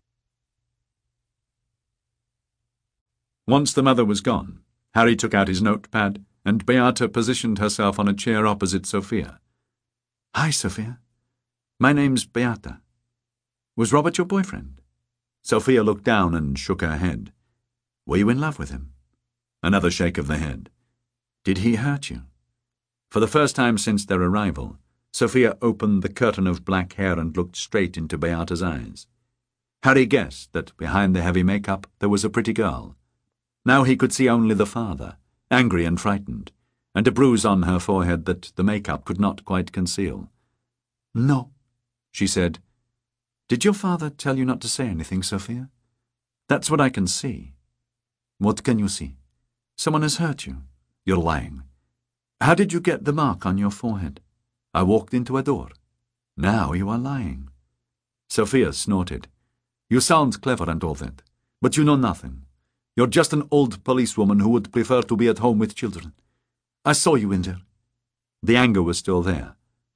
Once the mother was gone, Harry took out his notepad, and Beata positioned herself on a chair opposite Sophia. "Hi, Sophia. My name's Beata. Was Robert your boyfriend?" Sophia looked down and shook her head. "Were you in love with him?" Another shake of the head. "Did he hurt you?" For the first time since their arrival, Sophia opened the curtain of black hair and looked straight into Beata's eyes. Harry guessed that behind the heavy makeup there was a pretty girl. Now he could see only the father, angry and frightened, and a bruise on her forehead that the makeup could not quite conceal. "No," she said. "Did your father tell you not to say anything, Sophia?" "That's what I can see." "What can you see?" "Someone has hurt you." "You're lying." "How did you get the mark on your forehead?" "I walked into a door." "Now you are lying." Sophia snorted. "You sound clever and all that, but you know nothing. You're just an old policewoman who would prefer to be at home with children. I saw you in there." The anger was still there,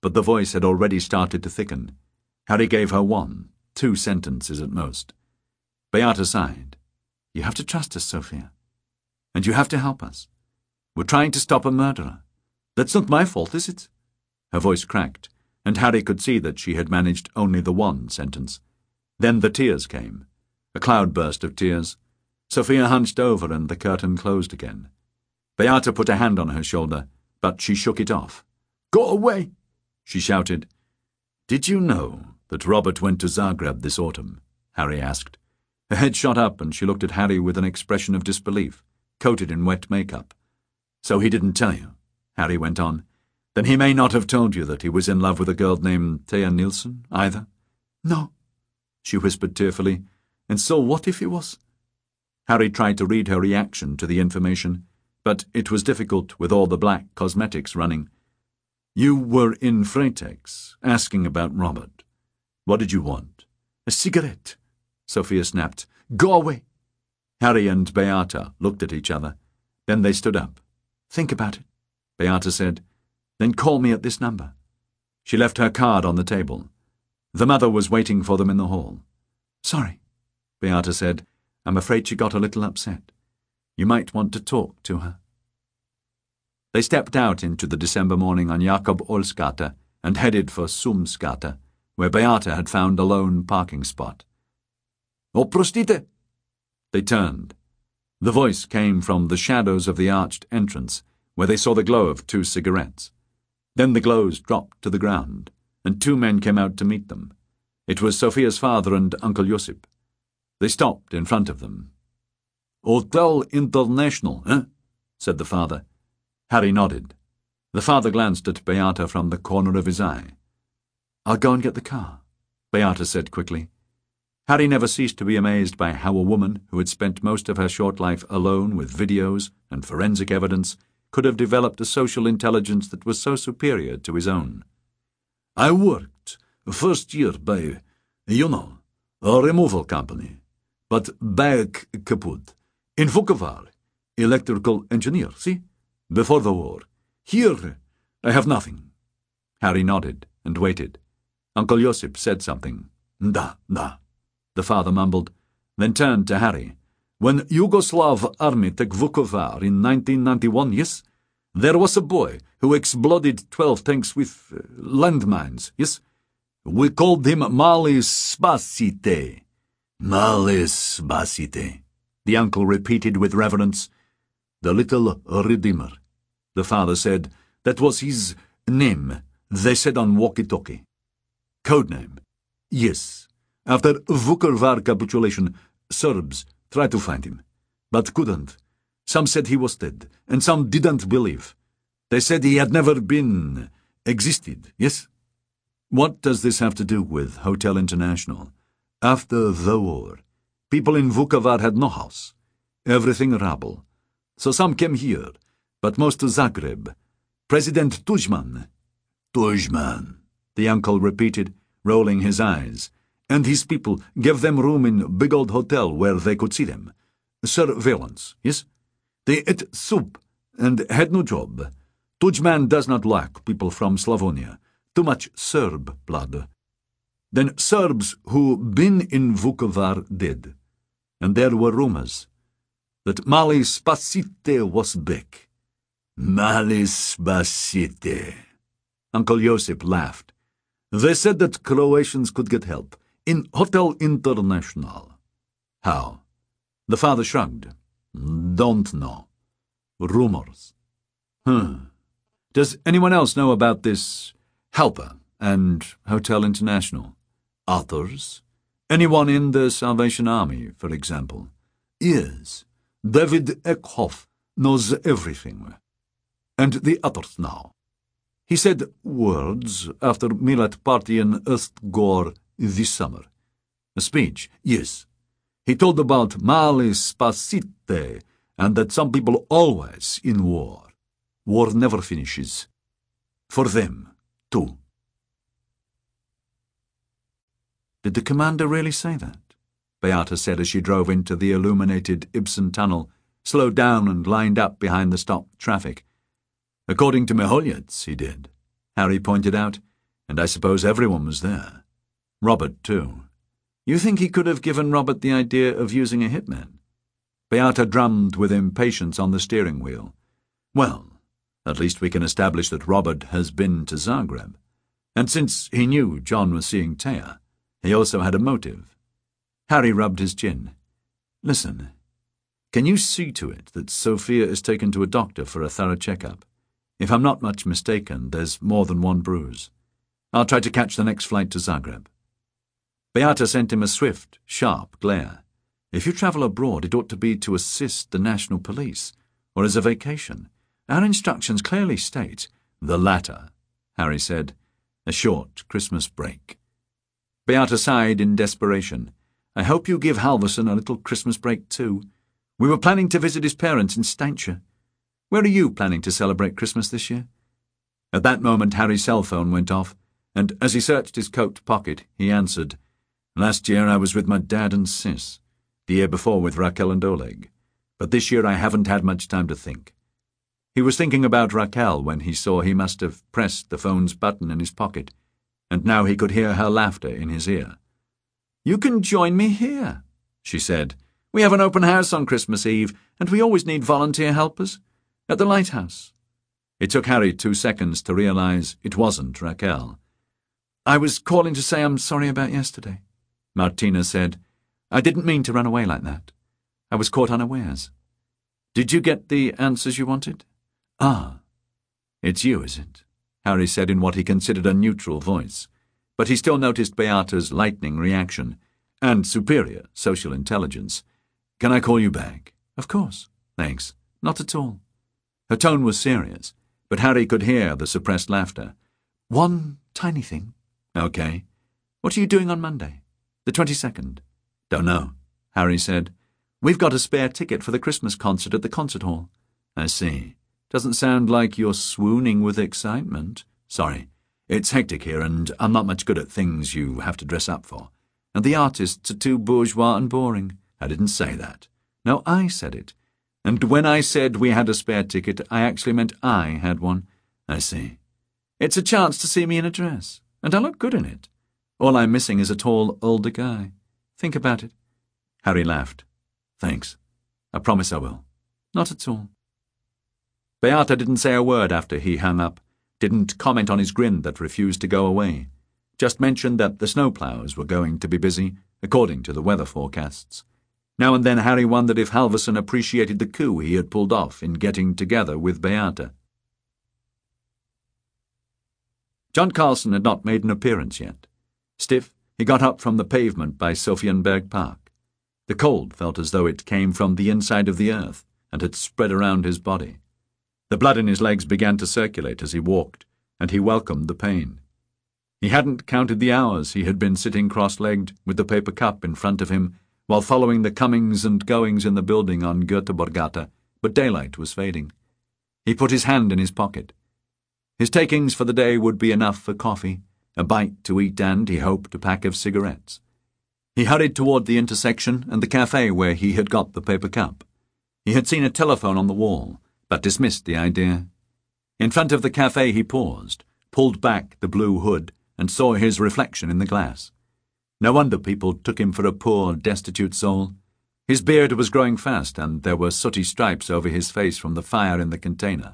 but the voice had already started to thicken. Harry gave her 1, 2 sentences at most. Beata sighed. You have to trust us, Sophia. And you have to help us. We're trying to stop a murderer. That's not my fault, is it? Her voice cracked, and Harry could see that she had managed only the 1 sentence. Then the tears came. A cloudburst of tears. Sophia hunched over and the curtain closed again. Beata put a hand on her shoulder, but she shook it off. Go away, she shouted. Did you know that Robert went to Zagreb this autumn? Harry asked. Her head shot up and she looked at Harry with an expression of disbelief, coated in wet makeup. So he didn't tell you, Harry went on. Then he may not have told you that he was in love with a girl named Thea Nilsson, either? No, she whispered tearfully. And so what if he was? Harry tried to read her reaction to the information, but it was difficult with all the black cosmetics running. You were in Freitex, asking about Robert. What did you want? A cigarette, Sophia snapped. Go away. Harry and Beata looked at each other. Then they stood up. Think about it, Beata said. Then call me at this number. She left her card on the table. The mother was waiting for them in the hall. Sorry, Beata said. I'm afraid she got a little upset. You might want to talk to her. They stepped out into the December morning on Jakob Olsgata and headed for Sumsgata, where Beata had found a lone parking spot. Oprostite! They turned. The voice came from the shadows of the arched entrance, where they saw the glow of 2 cigarettes. Then the glows dropped to the ground, and 2 men came out to meet them. It was Sophia's father and Uncle Josip. They stopped in front of them. Hotel International, eh? Said the father. Harry nodded. The father glanced at Beata from the corner of his eye. I'll go and get the car, Beata said quickly. Harry never ceased to be amazed by how a woman who had spent most of her short life alone with videos and forensic evidence could have developed a social intelligence that was so superior to his own. I worked, first year by, a removal company, but back kaput. In Vukovar, electrical engineer, see? Before the war. Here, I have nothing. Harry nodded and waited. Uncle Josip said something. Da. The father mumbled, then turned to Harry. When Yugoslav army took Vukovar in 1991, yes? There was a boy who exploded 12 tanks with landmines, yes? We called him Mali Spasite. Mali Spasite, the uncle repeated with reverence. The little Redeemer, the father said. That was his name, they said on walkie-talkie. Code name? Yes. After Vukovar capitulation, Serbs tried to find him, but couldn't. Some said he was dead, and some didn't believe. They said he had never existed, yes? What does this have to do with Hotel International? After the war, people in Vukovar had no house. Everything rubble. So some came here, but most to Zagreb. President Tudjman, the uncle repeated, rolling his eyes. And his people gave them room in big old hotel where they could see them. Surveillance, yes? They ate soup and had no job. Tudjman does not like people from Slavonia. Too much Serb blood. Then Serbs who been in Vukovar did. And there were rumors that Mali Spasite was back. Mali Spasite. Uncle Josip laughed. They said that Croatians could get help. In Hotel International. How? The father shrugged. Don't know. Rumors. Does anyone else know about this helper and Hotel International? Others? Anyone in the Salvation Army, for example? Yes. David Eckhoff knows everything. And the others now. He said words after Millet party in Östgård this summer. A speech, yes. He told about Mali Spasite and that some people always in war. War never finishes. For them, too. Did the commander really say that? Beata said as she drove into the illuminated Ibsen tunnel, slowed down and lined up behind the stopped traffic. According to Miholyets, he did, Harry pointed out. and I suppose everyone was there. Robert, too. You think he could have given Robert the idea of using a hitman? Beata drummed with impatience on the steering wheel. Well, at least we can establish that Robert has been to Zagreb. And since he knew John was seeing Taya, he also had a motive. Harry rubbed his chin. Listen, can you see to it that Sophia is taken to a doctor for a thorough checkup? If I'm not much mistaken, there's more than one bruise. I'll try to catch the next flight to Zagreb. Beata sent him a swift, sharp glare. If you travel abroad, it ought to be to assist the national police, or as a vacation. Our instructions clearly state the latter, Harry said. A short Christmas break. Beata sighed in desperation. I hope you give Halvorson a little Christmas break too. We were planning to visit his parents in Steinshire. Where are you planning to celebrate Christmas this year? At that moment Harry's cell phone went off, and as he searched his coat pocket, he answered, Last year I was with my dad and sis. The year before with Raquel and Oleg. But this year I haven't had much time to think. He was thinking about Raquel when he saw he must have pressed the phone's button in his pocket, and now he could hear her laughter in his ear. You can join me here, she said. We have an open house on Christmas Eve, and we always need volunteer helpers. At the lighthouse. It took Harry 2 seconds to realize it wasn't Raquel. I was calling to say I'm sorry about yesterday, Martina said. I didn't mean to run away like that. I was caught unawares. Did you get the answers you wanted? Ah, it's you, is it? Harry said in what he considered a neutral voice, but he still noticed Beata's lightning reaction and superior social intelligence. Can I call you back? Of course. Thanks. Not at all. Her tone was serious, but Harry could hear the suppressed laughter. One tiny thing. Okay. What are you doing on Monday? The 22nd. Don't know, Harry said. We've got a spare ticket for the Christmas concert at the concert hall. I see. Doesn't sound like you're swooning with excitement. Sorry. It's hectic here, and I'm not much good at things you have to dress up for. And the artists are too bourgeois and boring. I didn't say that. No, I said it. And when I said we had a spare ticket, I actually meant I had one. I see. It's a chance to see me in a dress, and I look good in it. All I'm missing is a tall, older guy. Think about it. Harry laughed. Thanks. I promise I will. Not at all. Beata didn't say a word after he hung up, didn't comment on his grin that refused to go away, just mentioned that the snowplows were going to be busy, according to the weather forecasts. Now and then Harry wondered if Halvorson appreciated the coup he had pulled off in getting together with Beata. John Carlson had not made an appearance yet. Stiff, he got up from the pavement by Sofienberg Park. The cold felt as though it came from the inside of the earth and had spread around his body. The blood in his legs began to circulate as he walked, and he welcomed the pain. He hadn't counted the hours he had been sitting cross-legged with the paper cup in front of him while following the comings and goings in the building on Göteborggata, but daylight was fading. He put his hand in his pocket. His takings for the day would be enough for coffee, a bite to eat and, he hoped, a pack of cigarettes. He hurried toward the intersection and the cafe where he had got the paper cup. He had seen a telephone on the wall, but dismissed the idea. In front of the cafe he paused, pulled back the blue hood, and saw his reflection in the glass. No wonder people took him for a poor, destitute soul. His beard was growing fast, and there were sooty stripes over his face from the fire in the container.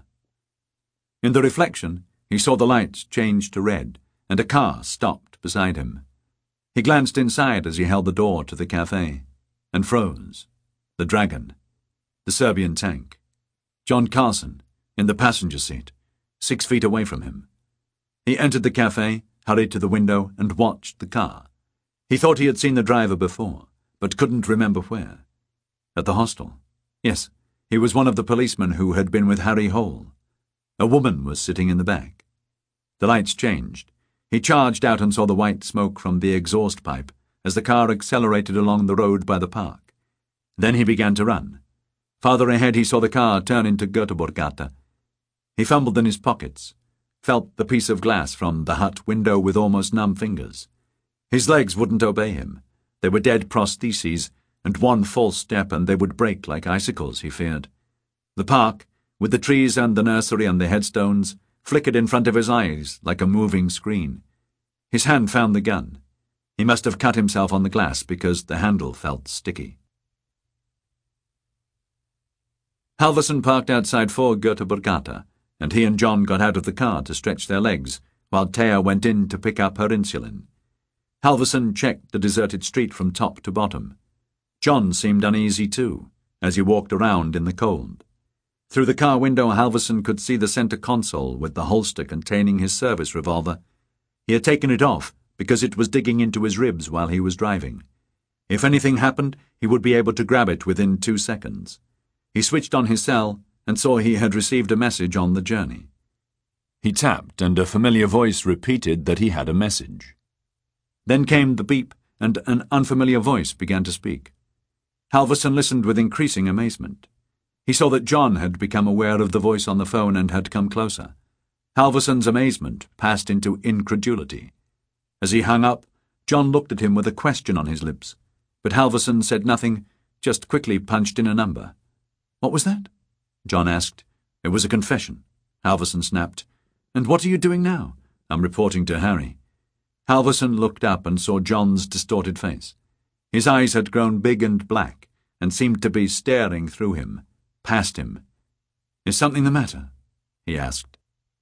In the reflection, he saw the lights change to red, and a car stopped beside him. He glanced inside as he held the door to the cafe, and froze. The Dragon. The Serbian tank. John Carlson, in the passenger seat, 6 feet away from him. He entered the cafe, hurried to the window, and watched the car. He thought he had seen the driver before, but couldn't remember where. At the hostel. Yes, he was one of the policemen who had been with Harry Hole. A woman was sitting in the back. The lights changed. He charged out and saw the white smoke from the exhaust pipe as the car accelerated along the road by the park. Then he began to run. Farther ahead he saw the car turn into Göteborggata. He fumbled in his pockets, felt the piece of glass from the hut window with almost numb fingers. His legs wouldn't obey him. They were dead prostheses, and one false step and they would break like icicles, he feared. The park, with the trees and the nursery and the headstones, flickered in front of his eyes like a moving screen. His hand found the gun. He must have cut himself on the glass because the handle felt sticky. Halverson parked outside for Göteborgata, and he and John got out of the car to stretch their legs, while Thea went in to pick up her insulin. Halverson checked the deserted street from top to bottom. John seemed uneasy too, as he walked around in the cold. Through the car window, Halverson could see the center console with the holster containing his service revolver. He had taken it off because it was digging into his ribs while he was driving. If anything happened, he would be able to grab it within 2 seconds. He switched on his cell and saw he had received a message on the journey. He tapped, and a familiar voice repeated that he had a message. Then came the beep, and an unfamiliar voice began to speak. Halverson listened with increasing amazement. He saw that John had become aware of the voice on the phone and had come closer. Halverson's amazement passed into incredulity. As he hung up, John looked at him with a question on his lips, but Halverson said nothing, just quickly punched in a number. "What was that?" John asked. "It was a confession," Halverson snapped. "And what are you doing now?" "I'm reporting to Harry." Halverson looked up and saw John's distorted face. His eyes had grown big and black, and seemed to be staring through him, past him. "Is something the matter?" he asked.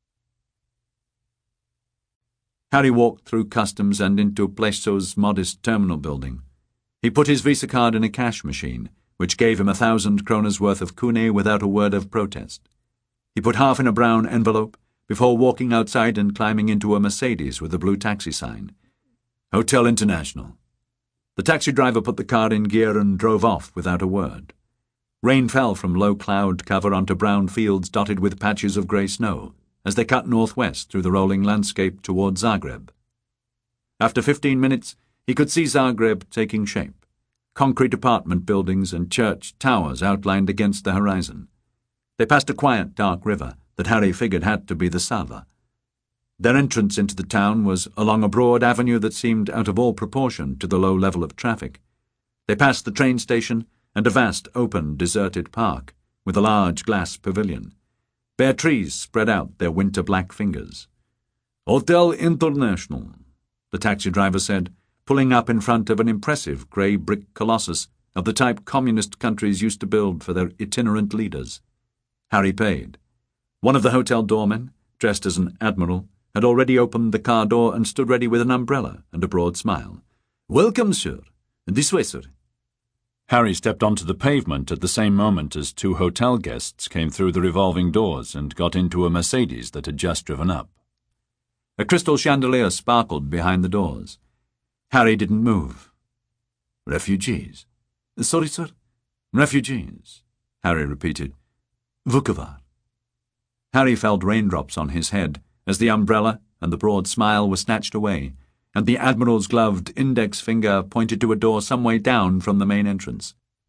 Harry walked through customs and into Plesso's modest terminal building. He put his Visa card in a cash machine, which gave him 1,000 kroners worth of kune without a word of protest. He put half in a brown envelope before walking outside and climbing into a Mercedes with a blue taxi sign. "Hotel International." The taxi driver put the car in gear and drove off without a word. Rain fell from low cloud cover onto brown fields dotted with patches of grey snow as they cut northwest through the rolling landscape toward Zagreb. After 15 minutes, he could see Zagreb taking shape. Concrete apartment buildings and church towers outlined against the horizon. They passed a quiet, dark river that Harry figured had to be the Sava. Their entrance into the town was along a broad avenue that seemed out of all proportion to the low level of traffic. They passed the train station and a vast, open, deserted park with a large glass pavilion. Bare trees spread out their winter-black fingers. "Hotel International," the taxi driver said, pulling up in front of an impressive grey brick colossus of the type communist countries used to build for their itinerant leaders. Harry paid. One of the hotel doormen, dressed as an admiral, had already opened the car door and stood ready with an umbrella and a broad smile. "Welcome, sir. This way, sir." Harry stepped onto the pavement at the same moment as 2 hotel guests came through the revolving doors and got into a Mercedes that had just driven up. A crystal chandelier sparkled behind the doors. Harry didn't move. "Refugees." "Sorry, sir." "Refugees," Harry repeated. "Vukovar." Harry felt raindrops on his head as the umbrella and the broad smile were snatched away, and the Admiral's gloved index finger pointed to a door some way down from the main entrance.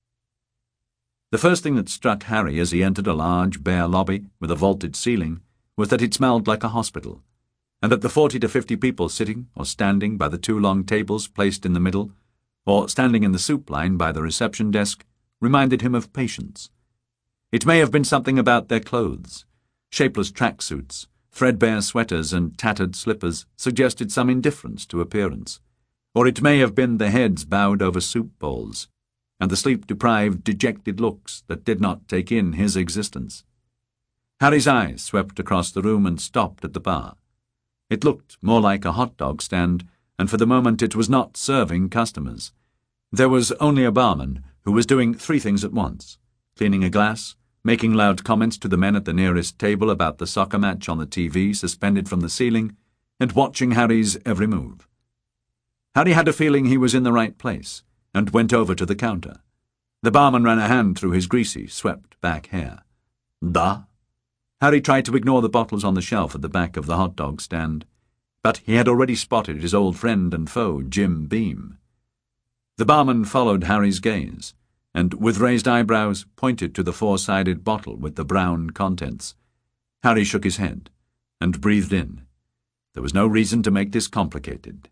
The first thing that struck Harry as he entered a large, bare lobby with a vaulted ceiling was that it smelled like a hospital, and that the 40 to 50 people sitting or standing by the 2 long tables placed in the middle, or standing in the soup line by the reception desk, reminded him of patients. It may have been something about their clothes. Shapeless tracksuits, threadbare sweaters and tattered slippers suggested some indifference to appearance. Or it may have been the heads bowed over soup bowls, and the sleep-deprived, dejected looks that did not take in his existence. Harry's eyes swept across the room and stopped at the bar. It looked more like a hot dog stand, and for the moment it was not serving customers. There was only a barman who was doing 3 things at once: cleaning a glass, making loud comments to the men at the nearest table about the soccer match on the TV suspended from the ceiling, and watching Harry's every move. Harry had a feeling he was in the right place, and went over to the counter. The barman ran a hand through his greasy, swept-back hair. "Da?" Harry tried to ignore the bottles on the shelf at the back of the hot dog stand, but he had already spotted his old friend and foe, Jim Beam. The barman followed Harry's gaze, and, with raised eyebrows, pointed to the 4-sided bottle with the brown contents. Harry shook his head, and breathed in. There was no reason to make this complicated.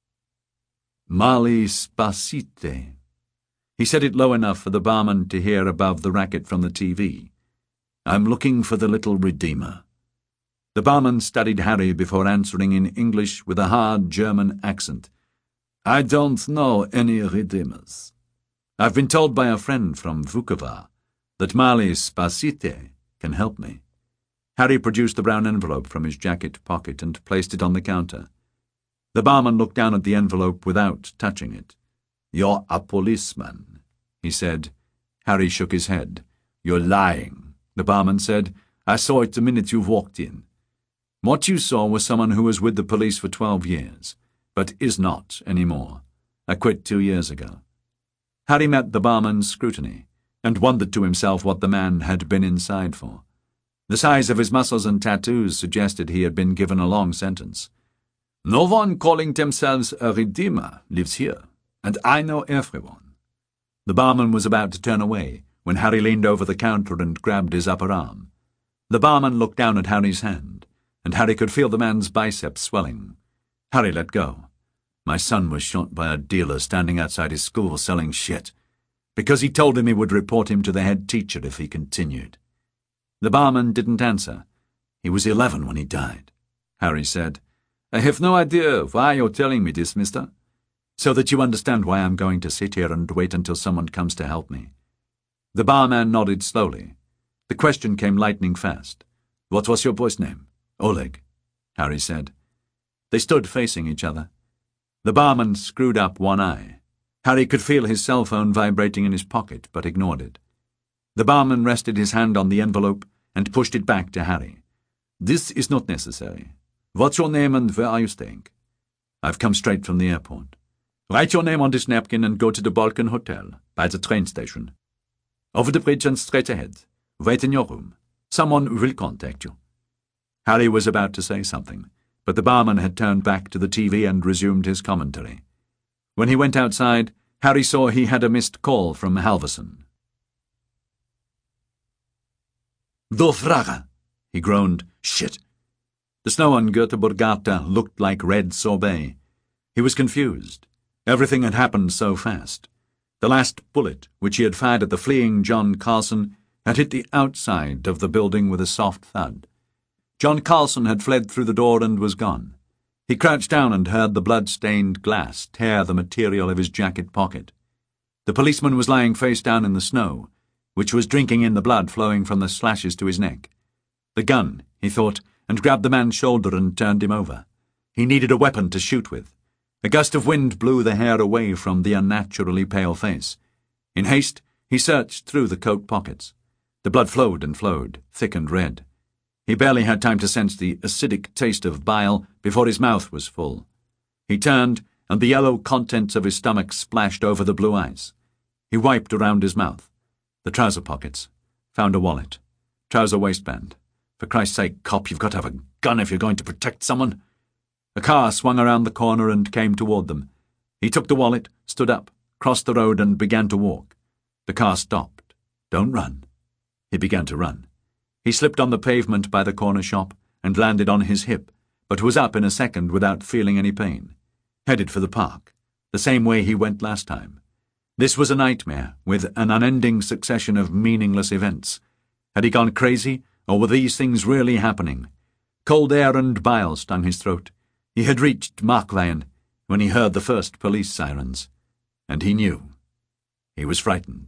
"Mali spasite." He said it low enough for the barman to hear above the racket from the TV. "I'm looking for the little redeemer." The barman studied Harry before answering in English with a hard German accent. "I don't know any redeemers. I've been told by a friend from Vukovar that Mali Spasite can help me." Harry produced the brown envelope from his jacket pocket and placed it on the counter. The barman looked down at the envelope without touching it. "You're a policeman," he said. Harry shook his head. "You're lying," the barman said. "I saw it the minute you walked in. What you saw was someone who was with the police for 12 years, but is not anymore. I quit 2 years ago." Harry met the barman's scrutiny, and wondered to himself what the man had been inside for. The size of his muscles and tattoos suggested he had been given a long sentence. "No one calling themselves a redeemer lives here, and I know everyone." The barman was about to turn away when Harry leaned over the counter and grabbed his upper arm. The barman looked down at Harry's hand, and Harry could feel the man's biceps swelling. Harry let go. "My son was shot by a dealer standing outside his school selling shit, because he told him he would report him to the head teacher if he continued." The barman didn't answer. "He was 11 when he died," Harry said. "I have no idea why you're telling me this, mister." "So that you understand why I'm going to sit here and wait until someone comes to help me." The barman nodded slowly. The question came lightning fast. "What was your boy's name?" "Oleg," Harry said. They stood facing each other. The barman screwed up one eye. Harry could feel his cell phone vibrating in his pocket, but ignored it. The barman rested his hand on the envelope and pushed it back to Harry. "This is not necessary. What's your name and where are you staying?" "I've come straight from the airport." "Write your name on this napkin and go to the Balkan Hotel, by the train station. Over the bridge and straight ahead. Wait in your room. Someone will contact you." Harry was about to say something, but the barman had turned back to the TV and resumed his commentary. When he went outside, Harry saw he had a missed call from Halverson. "Do Frage," he groaned. "Shit." The snow on Göteborggata looked like red sorbet. He was confused. Everything had happened so fast. The last bullet, which he had fired at the fleeing John Carlson, had hit the outside of the building with a soft thud. John Carlson had fled through the door and was gone. He crouched down and heard the blood-stained glass tear the material of his jacket pocket. The policeman was lying face down in the snow, which was drinking in the blood flowing from the slashes to his neck. The gun, he thought, and grabbed the man's shoulder and turned him over. He needed a weapon to shoot with. A gust of wind blew the hair away from the unnaturally pale face. In haste, he searched through the coat pockets. The blood flowed and flowed, thick and red. He barely had time to sense the acidic taste of bile before his mouth was full. He turned, and the yellow contents of his stomach splashed over the blue ice. He wiped around his mouth. The trouser pockets. Found a wallet. Trouser waistband. For Christ's sake, cop, you've got to have a gun if you're going to protect someone. A car swung around the corner and came toward them. He took the wallet, stood up, crossed the road and began to walk. The car stopped. "Don't run." He began to run. He slipped on the pavement by the corner shop and landed on his hip, but was up in a second without feeling any pain. Headed for the park, the same way he went last time. This was a nightmare, with an unending succession of meaningless events. Had he gone crazy, or were these things really happening? Cold air and bile stung his throat. He had reached Markveien when he heard the first police sirens. And he knew. He was frightened.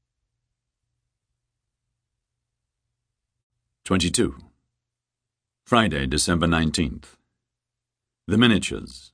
22. Friday, December 19th. The Miniatures.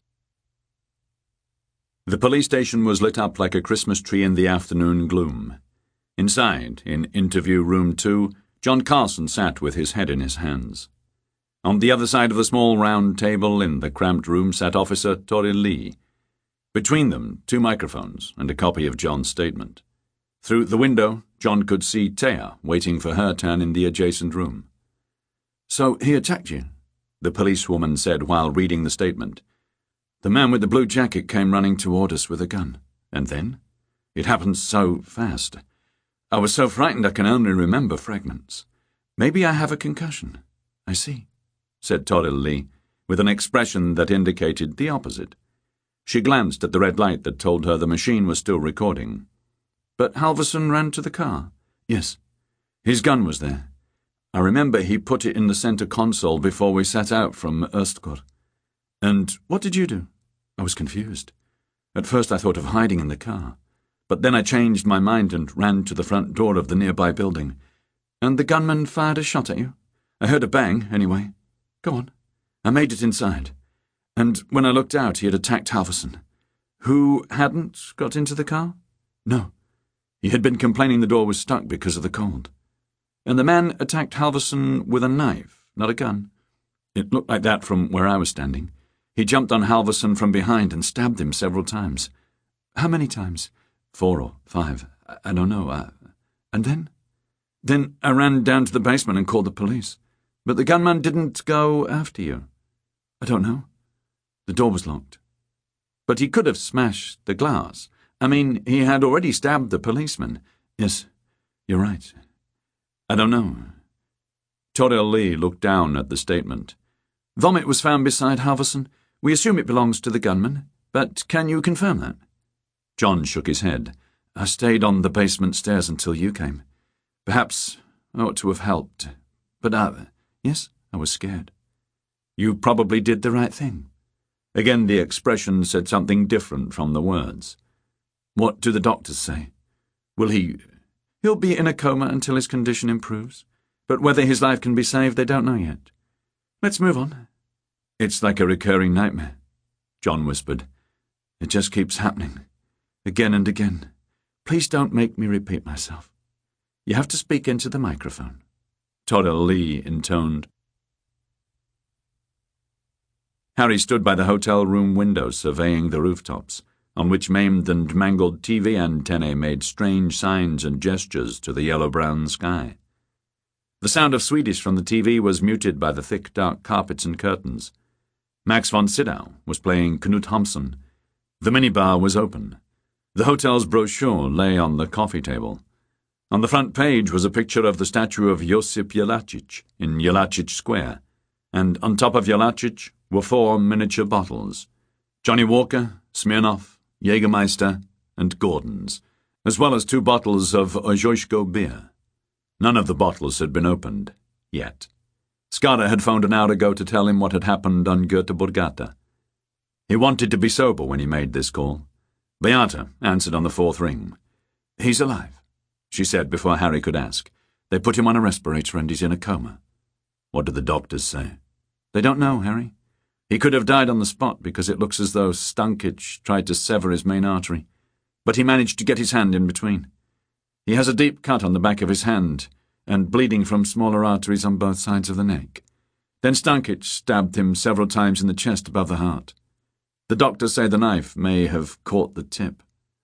The police station was lit up like a Christmas tree in the afternoon gloom. Inside, in interview room 2, John Carlson sat with his head in his hands. On the other side of the small round table in the cramped room sat Officer Toril Lee. Between them, 2 microphones and a copy of John's statement. Through the window, John could see Thea waiting for her turn in the adjacent room. "So he attacked you," the policewoman said while reading the statement. "The man with the blue jacket came running toward us with a gun. And then? It happened so fast. I was so frightened I can only remember fragments. Maybe I have a concussion." "I see," said Toril Lee, with an expression that indicated the opposite. She glanced at the red light that told her the machine was still recording. "But Halverson ran to the car?" "Yes. His gun was there. I remember he put it in the centre console before we set out from Østgård. And what did you do? I was confused. At first I thought of hiding in the car, but then I changed my mind and ran to the front door of the nearby building. And the gunman fired a shot at you? I heard a bang, anyway. Go on. I made it inside. And when I looked out, he had attacked Halvorsen, who hadn't got into the car? No. He had been complaining the door was stuck because of the cold. And the man attacked Halvorsen with a knife, not a gun. It looked like that from where I was standing. He jumped on Halvorsen from behind and stabbed him several times. How many times? 4 or 5. I don't know. And then? Then I ran down to the basement and called the police. But the gunman didn't go after you. I don't know. The door was locked. But he could have smashed the glass. I mean, he had already stabbed the policeman. Yes, you're right. I don't know. Toril Lee looked down at the statement. Vomit was found beside Halvorsen. We assume it belongs to the gunman, but can you confirm that? John shook his head. I stayed on the basement stairs until you came. Perhaps I ought to have helped, but yes, I was scared. You probably did the right thing. Again, the expression said something different from the words. What do the doctors say? Will He'll be in a coma until his condition improves, but whether his life can be saved, they don't know yet. Let's move on. It's like a recurring nightmare, John whispered. It just keeps happening, again and again. Please don't make me repeat myself. You have to speak into the microphone, Toril Lee intoned. Harry stood by the hotel room window surveying the rooftops, on which maimed and mangled TV antennae made strange signs and gestures to the yellow-brown sky. The sound of Swedish from the TV was muted by the thick, dark carpets and curtains. Max von Sydow was playing Knut Hamsun. The minibar was open. The hotel's brochure lay on the coffee table. On the front page was a picture of the statue of Josip Jelacic in Jelacic Square, and on top of Jelacic were 4 miniature bottles: Johnny Walker, Smirnoff, Jägermeister, and Gordon's, as well as 2 bottles of Ožujsko beer. None of the bottles had been opened, yet. Skara had phoned an hour ago to tell him what had happened on Göteborggata. He wanted to be sober when he made this call. Beata answered on the 4th ring. He's alive, she said before Harry could ask. They put him on a respirator and he's in a coma. What did the doctors say? They don't know, Harry. He could have died on the spot because it looks as though Stankic tried to sever his main artery, but he managed to get his hand in between. He has a deep cut on the back of his hand and bleeding from smaller arteries on both sides of the neck. Then Stankic stabbed him several times in the chest above the heart. The doctors say the knife may have caught the tip.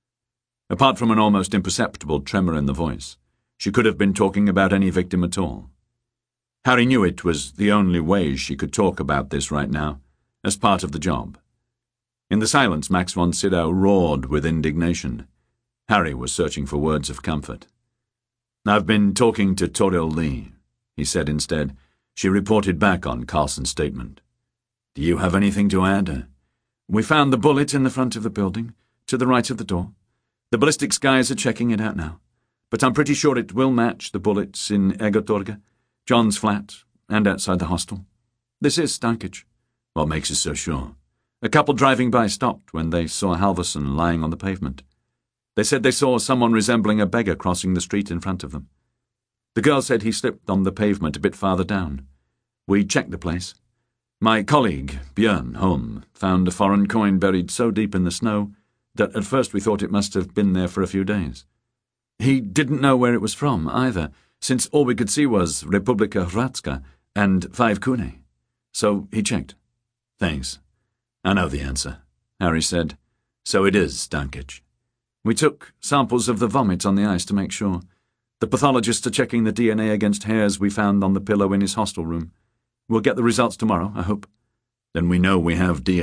Apart from an almost imperceptible tremor in the voice, she could have been talking about any victim at all. Harry knew it was the only way she could talk about this right now, as part of the job. In the silence, Max von Sydow roared with indignation. Harry was searching for words of comfort. I've been talking to Toril Lee, he said instead. She reported back on Carlson's statement. Do you have anything to add? We found the bullet in the front of the building, to the right of the door. The ballistics guys are checking it out now, but I'm pretty sure it will match the bullets in Egertorget, John's flat, and outside the hostel. This is Stankic. What makes you so sure? A couple driving by stopped when they saw Halvorsen lying on the pavement. They said they saw someone resembling a beggar crossing the street in front of them. The girl said he slipped on the pavement a bit farther down. We checked the place. My colleague, Björn Holm, found a foreign coin buried so deep in the snow that at first we thought it must have been there for a few days. He didn't know where it was from, either, since all we could see was Republika Hrvatska and 5 kune. So he checked. Thanks. I know the answer, Harry said. So it is Stankic. We took samples of the vomit on the ice to make sure. The pathologists are checking the DNA against hairs we found on the pillow in his hostel room. We'll get the results tomorrow, I hope. Then we know we have DNA.